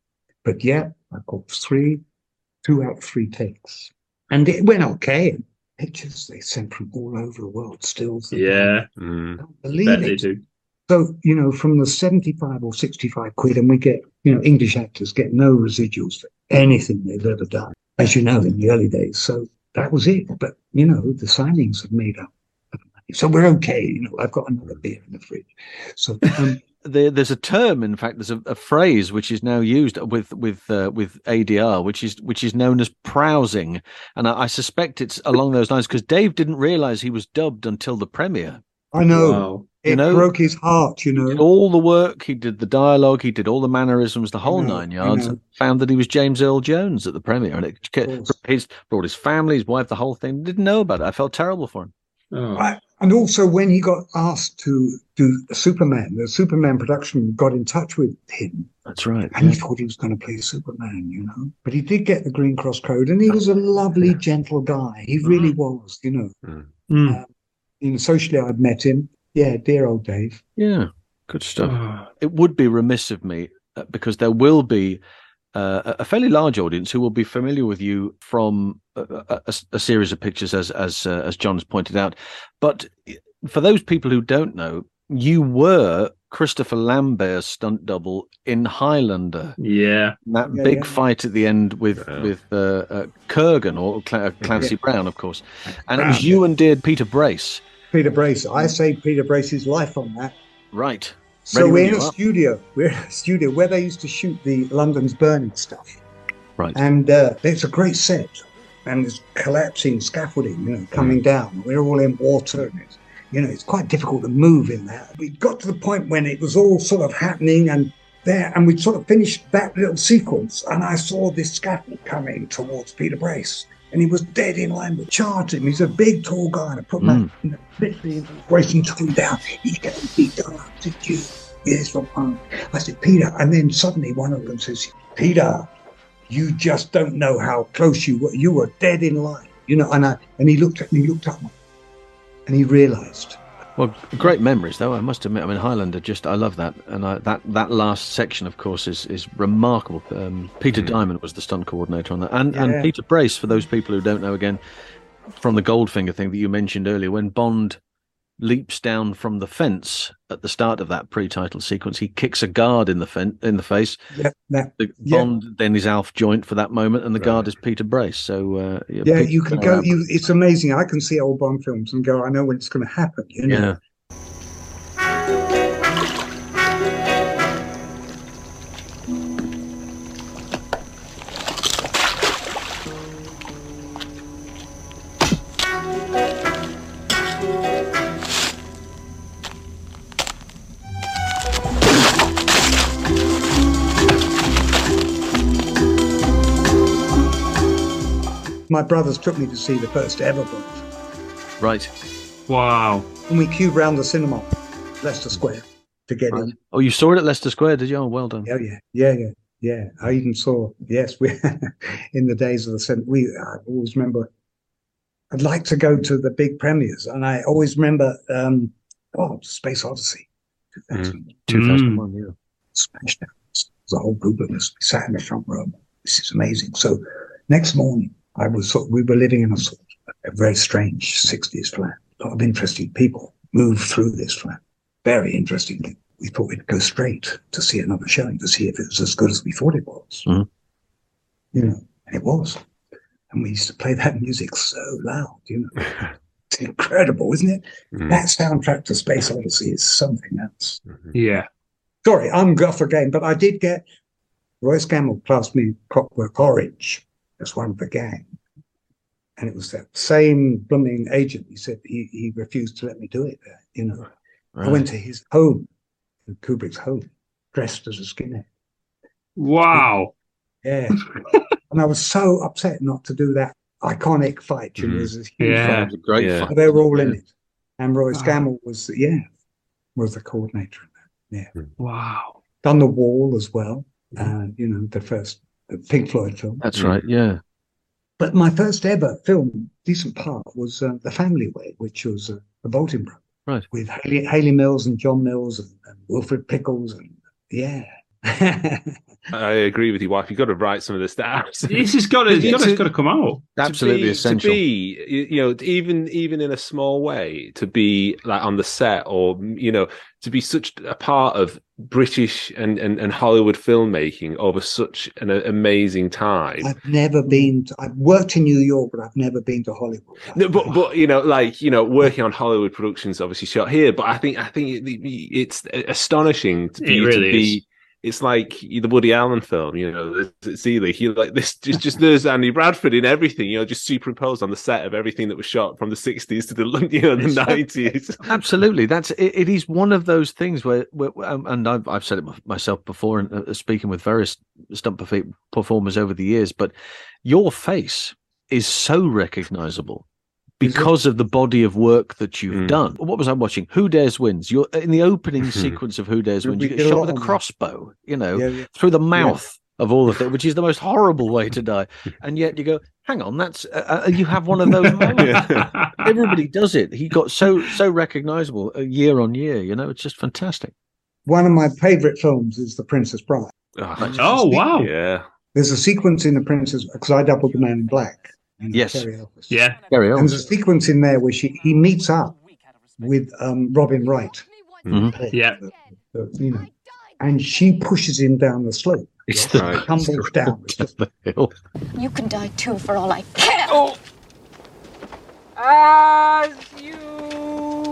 But yeah, I got three, two out of three takes. And it went okay. Pictures they sent from all over the world, stills. Yeah. Mm. I don't believe it. They do. So, you know, from the seventy-five or sixty-five quid, and we get, you know, English actors get no residuals for anything they've ever done, as you know, in the early days. So that was it. But, you know, the signings have made up. So we're okay. You know, I've got another beer in the fridge. So um, there, there's a term, in fact, there's a, a phrase which is now used with with uh, with A D R, which is which is known as prowsing, and I, I suspect it's along those lines because Dave didn't realise he was dubbed until the premiere. I know. Wow. It you know, broke his heart, you know. He did all the work, he did the dialogue, he did all the mannerisms, the whole know, nine yards, and found that he was James Earl Jones at the premiere. And it his, brought his family, his wife, the whole thing. Didn't know about it. I felt terrible for him. Oh. I, and also when he got asked to do Superman, the Superman production got in touch with him. That's right. And yeah. he thought he was going to play Superman, you know. But he did get the Green Cross Code, and he was a lovely, yeah. gentle guy. He really was, you know. Mm. Um, you know, socially, I'd met him. Yeah, dear old Dave. Yeah, good stuff. It would be remiss of me uh, because there will be uh, a fairly large audience who will be familiar with you from a, a, a series of pictures, as as uh, as John has pointed out. But for those people who don't know, you were Christopher Lambert's stunt double in Highlander. Yeah, that yeah, big yeah. fight at the end with yeah. with uh, uh, Kurgan or Cl- Clancy yeah. Brown, of course, and Brown, it was you yeah. and dear Peter Brace. Peter Brace. I saved Peter Brace's life on that. Right. So Ready we're when in you a are. studio. We're in a studio where they used to shoot the London's Burning stuff. Right. And uh, it's a great set. And it's collapsing scaffolding, you know, coming down. We're all in water. And it's, you know, it's quite difficult to move in that. We got to the point when it was all sort of happening and there, and we'd sort of finished that little sequence. And I saw this scaffold coming towards Peter Brace. And he was dead in line with charged him. He's a big, tall guy. And I put my, Mm. you know, literally into the brace and took him down. He came, Peter, did you? Yes, from home. I said, Peter. And then suddenly one of them says, Peter, you just don't know how close you were. You were dead in line. You know, and I, and he looked at me, looked up, and he realised. Well, great memories, though, I must admit. I mean, Highlander, just, I love that. And I, that, that last section, of course, is, is remarkable. Um, Peter mm. Diamond was the stunt coordinator on that. And, Yeah. and Peter Brace, for those people who don't know, again, from the Goldfinger thing that you mentioned earlier, when Bond leaps down from the fence at the start of that pre-title sequence, he kicks a guard in the fen- in the face. Yeah, that, the yeah. Bond then is Alf Joint for that moment, and the Right. guard is Peter Brace. So uh, yeah, Yeah, Peter- you can go. You, it's amazing. I can see old Bond films and go, I know when it's going to happen. You know. Yeah. My brothers took me to see the first ever Bond. Right. Wow. And we queued round the cinema, Leicester Square, to get Right. in. Oh, you saw it at Leicester Square, did you? Oh, well done. Yeah, yeah, yeah, yeah, yeah. I even saw, yes, we in the days of the cinema. We, I always remember, I'd like to go to the big premieres. And I always remember, um, oh, Space Odyssey, two thousand. two thousand one, yeah. Smashed out. There's a whole group of us. We sat in the front row. This is amazing. So next morning, I was sort we were living in a sort of a very strange sixties flat. A lot of interesting people moved through this flat. Very interesting. We thought we'd go straight to see another showing to see if it was as good as we thought it was. Mhm. You know, and it was. And we used to play that music so loud, you know. It's incredible, isn't it? Mm. That soundtrack to Space Odyssey is something else. Yeah. Sorry, I'm guff again, but I did get Royce Gamble classed me Clockwork Orange as one of the gang. And it was that same blooming agent. He said he, he refused to let me do it there, you know. Right. I went to his home, Kubrick's home, dressed as a skinhead. Wow. Yeah. And I was so upset not to do that iconic fight. You know, there's this huge Yeah. fight. It was a great Yeah. fight. But they were all in Yeah. it. And Royce Wow. Gamble was, yeah, was the coordinator in that. Yeah. Wow. Done The Wall as well. Uh, you know, the first the Pink Floyd film. That's right, yeah. But my first ever film, decent part, was uh, The Family Way, which was uh, The Bolton Brothers. Right. With Haley, Haley Mills and John Mills and, and Wilfred Pickles. And yeah. I agree with your wife. You've got to write some of this down. This has got to, it's got to, it's got to come out. Absolutely to be, essential. To be, you you know, even even in a small way, to be like on the set, or you know, to be such a part of British and and, and Hollywood filmmaking over such an uh, amazing time. I've never been to, I've worked in New York, but I've never been to Hollywood. No, but but you know, like you know, working on Hollywood productions, obviously shot here. But I think I think it, it's astonishing to, It be, really to be. is. It's like the Woody Allen film, you know, it's Seeley. He like this, just, just there's Andy Bradford in everything, you know, just superimposed on the set of everything that was shot from the sixties to the, you know, the nineties. Absolutely, that's it, it is one of those things where, where um, and I've I've said it myself before, and uh, speaking with various stunt perf- performers over the years, but your face is so recognizable because of the body of work that you've Mm. done. What was I watching? Who Dares Wins. You're in the opening sequence of Who Dares Wins. You We get did a shot lot with a on that. crossbow, you know, Yeah, yeah. through the mouth of all of it, which is the most horrible way to die. And yet you go, hang on, that's uh, uh, you have one of those moments. Everybody does it. He got so so recognizable uh, year on year. You know, it's just fantastic. One of my favorite films is The Princess Bride. Oh, wow. Yeah. There's a sequence in The Princess, because I doubled the Man in Black. You know, Yes. Terry Elvis. Yeah. Gary And Owens. there's a sequence in there where she he meets up with um, Robin Wright. Mhm. Yeah. Uh, you know, and she pushes him down the slope. It's He the Right. tumbles down. It's just- the hill. You can die too for all I care. As you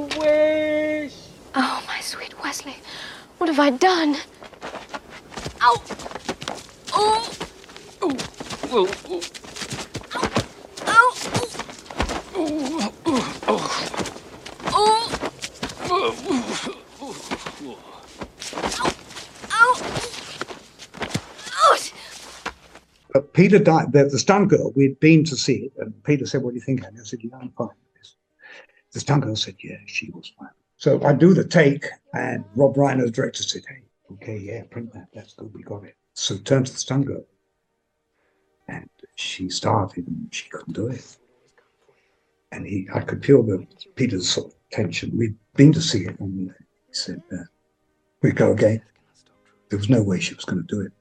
Seriously, what have I done? Ow! Oh! Oh! Oh! Oh! Ow! Oh! Oh! Oh! Oh! But Peter died. The, the stunt girl, we'd been to see it, and Peter said, "What do you think, Andy?" I said, "Yeah, I'm fine with this." The stunt girl said, "Yeah, she was fine." So I do the take, and Rob Reiner, the director, said, "Hey, okay, yeah, print that. That's good. We got it." So turn to the stunt girl, and she started, and she couldn't do it. And he, I could feel the Peter's sort of tension. We'd been to see it, and he said, uh, "We go again." There was no way she was going to do it.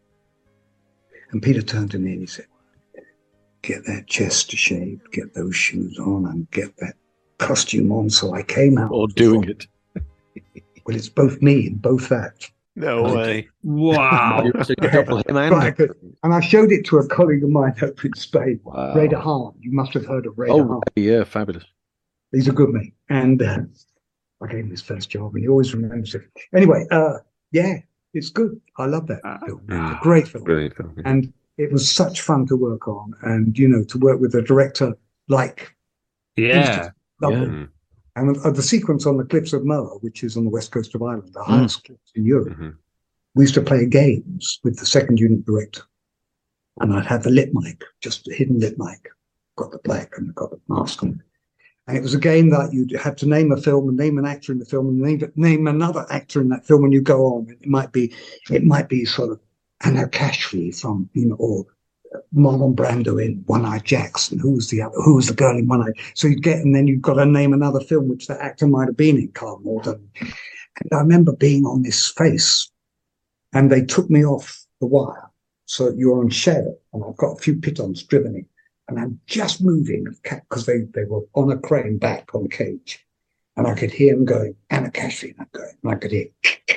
And Peter turned to me and he said, "Get that chest shaved, get those shoes on, and get that costume on." So I came out. Or doing it. Well, it's both me and both that. No way. Wow. Right, and I showed it to a colleague of mine over in Spain, Wow. Ray DeHaan. You must have heard of Ray Oh, DeHaan. yeah, fabulous. He's a good mate. And uh, I gave him his first job, and he always remembers it. Anyway, uh, yeah, it's good. I love that film. It's a great film. Brilliant film. Yeah. And it was such fun to work on, and, you know, to work with a director like... Yeah. Lovely. Yeah. And uh, the sequence on the Cliffs of Moher, which is on the west coast of Ireland, the highest cliffs in Europe, Mm-hmm. we used to play games with the second unit director. And I'd have the lip mic, just a hidden lip mic, got the black and got the mask on. And it was a game that you had to name a film and name an actor in the film and name, name another actor in that film when you go on. It might be, it might be sort of Anna Cashfrey from, you know, or Marlon Brando in One Eye Jackson. Who was the other? Who was the girl in One Eye? So you'd get, and then you've got to name another film which that actor might have been in, Carl Malden. And I remember being on this face, and they took me off the wire. So you're on shadow, and I've got a few pitons driven in, and I'm just moving because they, they were on a crane back on the cage, and I could hear them going, Anna Cashfrey, and I'm going, and I could hear,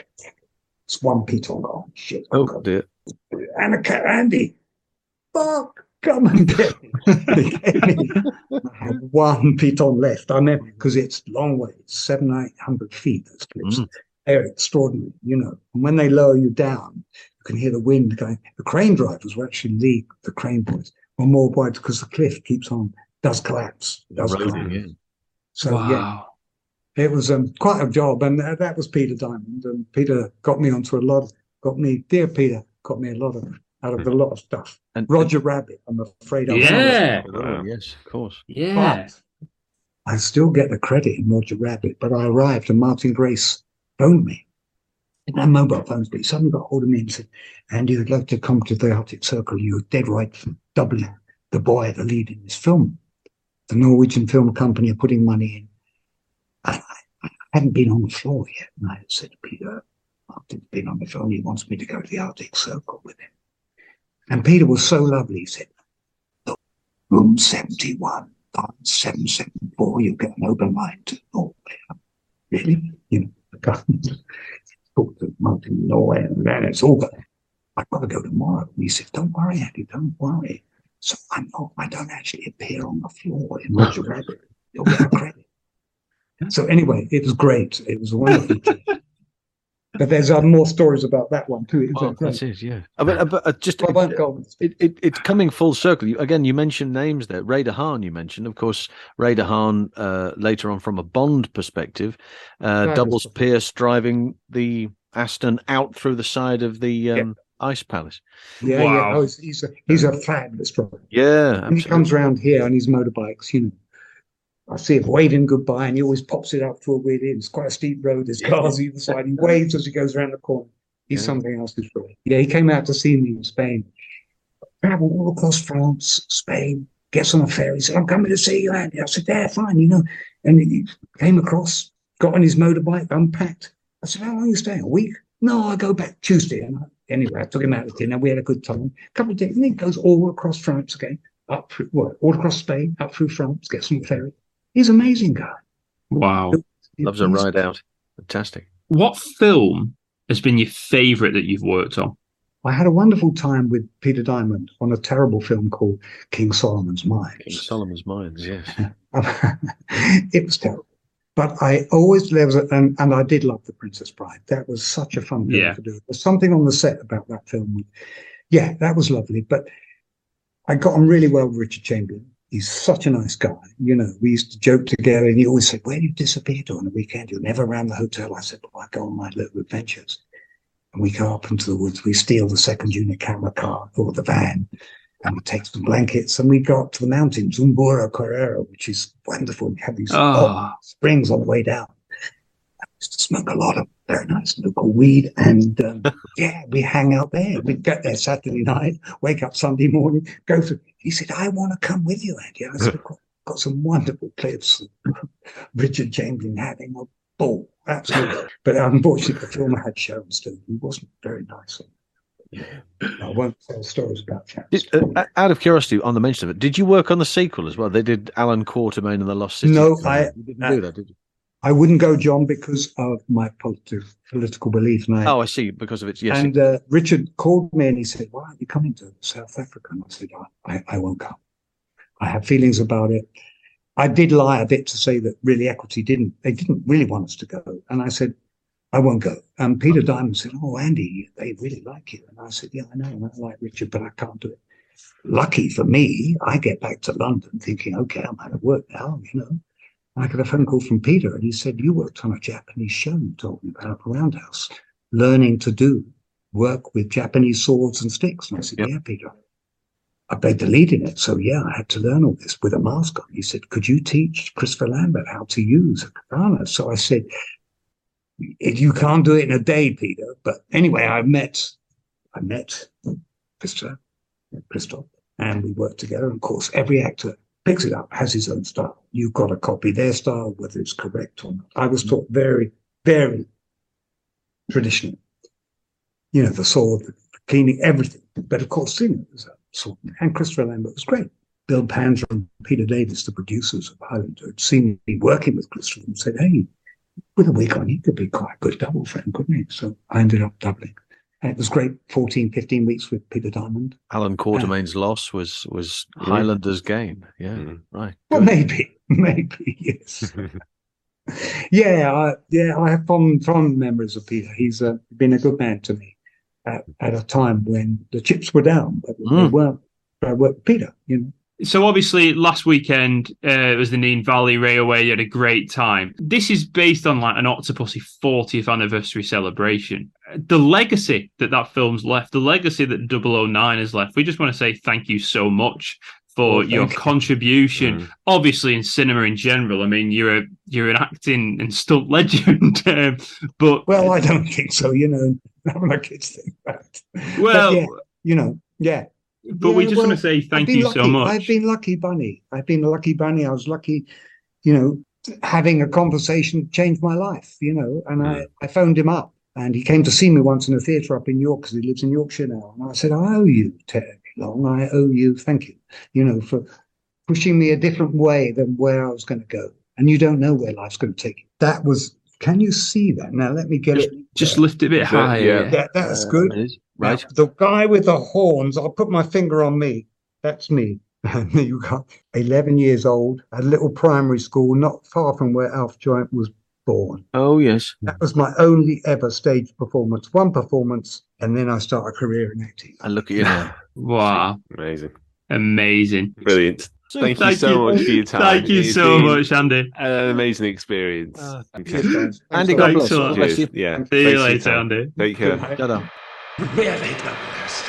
it's one piton gone. Shit. Oh, dear. Anna, Andy, fuck, come and get me. They gave me. I had one piton left. I remember, because it's long way, it's seven, eight hundred feet, those cliffs. Mm. They're extraordinary, you know. And when they lower you down, you can hear the wind going. The crane drivers were actually the, the crane boys were more wide because the cliff keeps on, does collapse. Does Rolling, collapse. yeah. So, Wow. yeah, it was um, quite a job. And uh, that was Peter Diamond. And Peter got me onto a lot, got me, dear Peter, got me a lot of, out of a lot of stuff. And, Roger Rabbit, I'm afraid I was. Yeah. Oh, yes, of course. Yeah. But I still get the credit in Roger Rabbit, but I arrived and Martin Grace phoned me. He didn't have mobile phones, but he suddenly got hold of me and said, "Andy, I'd like to come to the Arctic Circle. You're dead right from Dublin, the boy, the lead in this film. The Norwegian Film Company are putting money in." I, I, I hadn't been on the floor yet. And I said to Peter, Martin's been on the phone. He wants me to go to the Arctic Circle with him. And Peter was so lovely. He said, "Look, room seventy-one, seven seven four, you'll get an open line to Norway." Really? You know, talk to Martin Norway, and then it's all good. I've got to go tomorrow. And he said, "Don't worry, Andy, don't worry." So I'm not, I don't actually appear on the floor in Roger Rabbit. You'll get a credit. So anyway, it was great. It was a wonderful trip. But there's uh, more stories about that one too. Oh, that's it, yeah. Uh, but, uh, but uh, just I won't go on. it, it, it's coming full circle. You, again, you mentioned names there. Ray DeHaan, you mentioned, of course. Ray DeHaan uh, later on, from a Bond perspective, uh, Right. doubles Pierce driving the Aston out through the side of the um, Yeah. Ice Palace. Yeah, Wow. yeah. Oh, he's, he's a he's a fabulous driver. Yeah, When he comes around here on his motorbikes, you know, I see him waving goodbye, and he always pops it up for a weird in. It's quite a steep road. There's cars either side. He waves as he goes around the corner. He's Yeah. something else. This boy. Yeah, he came out to see me in Spain. Traveled all across France, Spain. Gets on a ferry. He said, "I'm coming to see you, Andy." I said, "Yeah, fine, you know." And he came across, got on his motorbike, unpacked. I said, "How long are you staying? A week?" "No, I go back Tuesday." And I, anyway, I took him out to dinner. We had a good time. A couple of days, and he goes all across France again, up through, what, all across Spain, up through France, gets on a ferry. He's an amazing guy. Wow. Loves a ride out. Fantastic. What film has been your favourite that you've worked on? I had a wonderful time with Peter Diamond on a terrible film called King Solomon's Mines. King Solomon's Mines, yes. It was terrible. But I always, there was, a, and, and I did love The Princess Bride. That was such a fun film yeah. to do. There's something on the set about that film. Yeah, that was lovely. But I got on really well with Richard Chamberlain. He's such a nice guy. You know, we used to joke together, and he always said, "Where do you disappear to on the weekend? You're never around the hotel." I said, "Well, I go on my little adventures." And we go up into the woods. We steal the second unit camera car or the van, and we take some blankets, and we go up to the mountains, Umbura Correro, which is wonderful. We have these oh. springs on the way down. I used to smoke a lot of very nice local weed, and um, yeah, we hang out there. We'd get there Saturday night, wake up Sunday morning, go through. He said, "I want to come with you, Andy." I said, "I've got, got some wonderful clips of Richard Chamberlain having a ball." Absolutely. But unfortunately, the film had Sharon Stone, who wasn't very nice. I won't tell stories about Sharon Stone. Uh, out of curiosity, on the mention of it, did you work on the sequel as well? They did Alan Quatermain and the Lost City. No, I you didn't do that, did you? I wouldn't go, John, because of my political political beliefs. And I, oh, I see. Because of it, yes. And uh, Richard called me and he said, "Why aren't you coming to South Africa?" And I said, I, I, I won't come. I have feelings about it. I did lie a bit to say that really Equity didn't, they didn't really want us to go. And I said, "I won't go." And Peter Diamond said, "Oh, Andy, they really like you." And I said, "Yeah, I know, and I like Richard, but I can't do it." Lucky for me, I get back to London thinking, okay, I'm out of work now, you know. I got a phone call from Peter, and he said, "You worked on a Japanese show you told me about, Roundhouse, learning to do work with Japanese swords and sticks." And I said, yep. "Yeah, Peter, I played the lead in it. So yeah, I had to learn all this with a mask on." He said, "Could you teach Christopher Lambert how to use a katana?" So I said, "You can't do it in a day, Peter." But anyway, I met, I met Christopher, Christoph, and we worked together. And of course, every actor picks it up, has his own style. You've got to copy their style, whether it's correct or not. I was taught very, very traditional. You know, the sword, the cleaning, everything. But of course, you know, it was a sword. And Christopher Lambert was great. Bill Panzer and Peter Davis, the producers of Highlander, had seen me working with Christopher and said, "Hey, with a wig on, he could be quite a good double friend, couldn't he?" So I ended up doubling. And it was great, fourteen, fifteen weeks with Peter Diamond. Alan Quatermain's uh, loss was was yeah. Highlander's gain. Yeah, mm. right. Well, maybe, maybe, yes. yeah, I, yeah, I have fond, fond memories of Peter. He's uh, been a good man to me at, at a time when the chips were down, but mm. they weren't. I worked with Peter, you know. So obviously last weekend uh, it was the Nene Valley Railway. You had a great time. This is based on like an Octopussy fortieth anniversary celebration. The legacy that that film's left, the legacy that double oh nine has left, we just want to say thank you so much for oh, your you. contribution. Mm. Obviously in cinema in general. I mean, you're a you're an acting and stunt legend. um, but well, I don't think so. You know, none of my kids think that. Well, yeah, you know, yeah. But yeah, we just well, want to say thank you lucky. so much. I've been lucky, Bunny. I've been a lucky bunny. I was lucky, you know, having a conversation changed my life, you know, and mm. I, I phoned him up and he came to see me once in a theatre up in York because he lives in Yorkshire now. And I said, "I owe you, Terry Long. I owe you, thank you, you know, for pushing me a different way than where I was going to go. And you don't know where life's going to take you." That was, can you see that? Now, let me get just, it. Just uh, lift it a bit higher. Yeah, yeah that's uh, good. Right. Now, the guy with the horns, I'll put my finger on me. That's me. You got eleven years old, a little primary school, not far from where Alf Joint was born. Oh, yes. That was my only ever stage performance. One performance, and then I started a career in acting. And look at you now. Wow. Amazing. Amazing. Brilliant. So thank, thank you so you. much for your time. Thank you it's so much, Andy. An amazing experience. Uh, okay. Thanks, Andy, God bless. God bless you. Yeah. See you later, Andy. Take care. Ta-da. Very the best.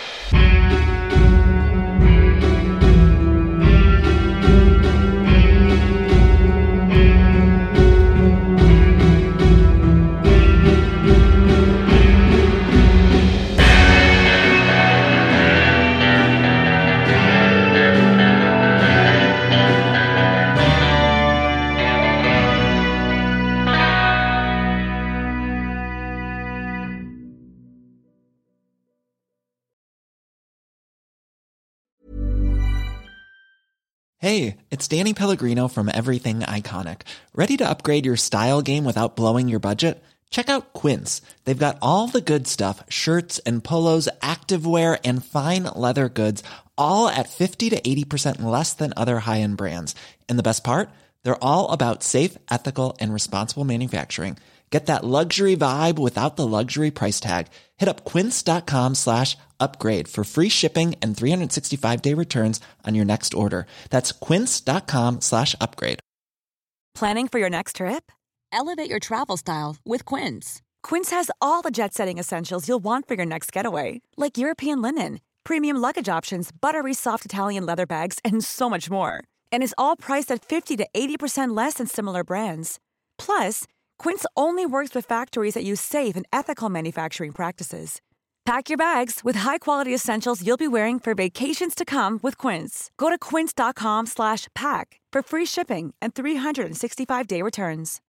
Hey, it's Danny Pellegrino from Everything Iconic. Ready to upgrade your style game without blowing your budget? Check out Quince. They've got all the good stuff, shirts and polos, activewear, and fine leather goods, all at fifty to eighty percent less than other high-end brands. And the best part? They're all about safe, ethical, and responsible manufacturing. Get that luxury vibe without the luxury price tag. Hit up quince.com slash upgrade for free shipping and three sixty-five day returns on your next order. That's quince.com slash upgrade. Planning for your next trip? Elevate your travel style with Quince. Quince has all the jet-setting essentials you'll want for your next getaway, like European linen, premium luggage options, buttery soft Italian leather bags, and so much more. And is all priced at fifty to eighty percent less than similar brands. Plus, Quince only works with factories that use safe and ethical manufacturing practices. Pack your bags with high-quality essentials you'll be wearing for vacations to come with Quince. Go to quince.com slash pack for free shipping and three sixty-five day returns.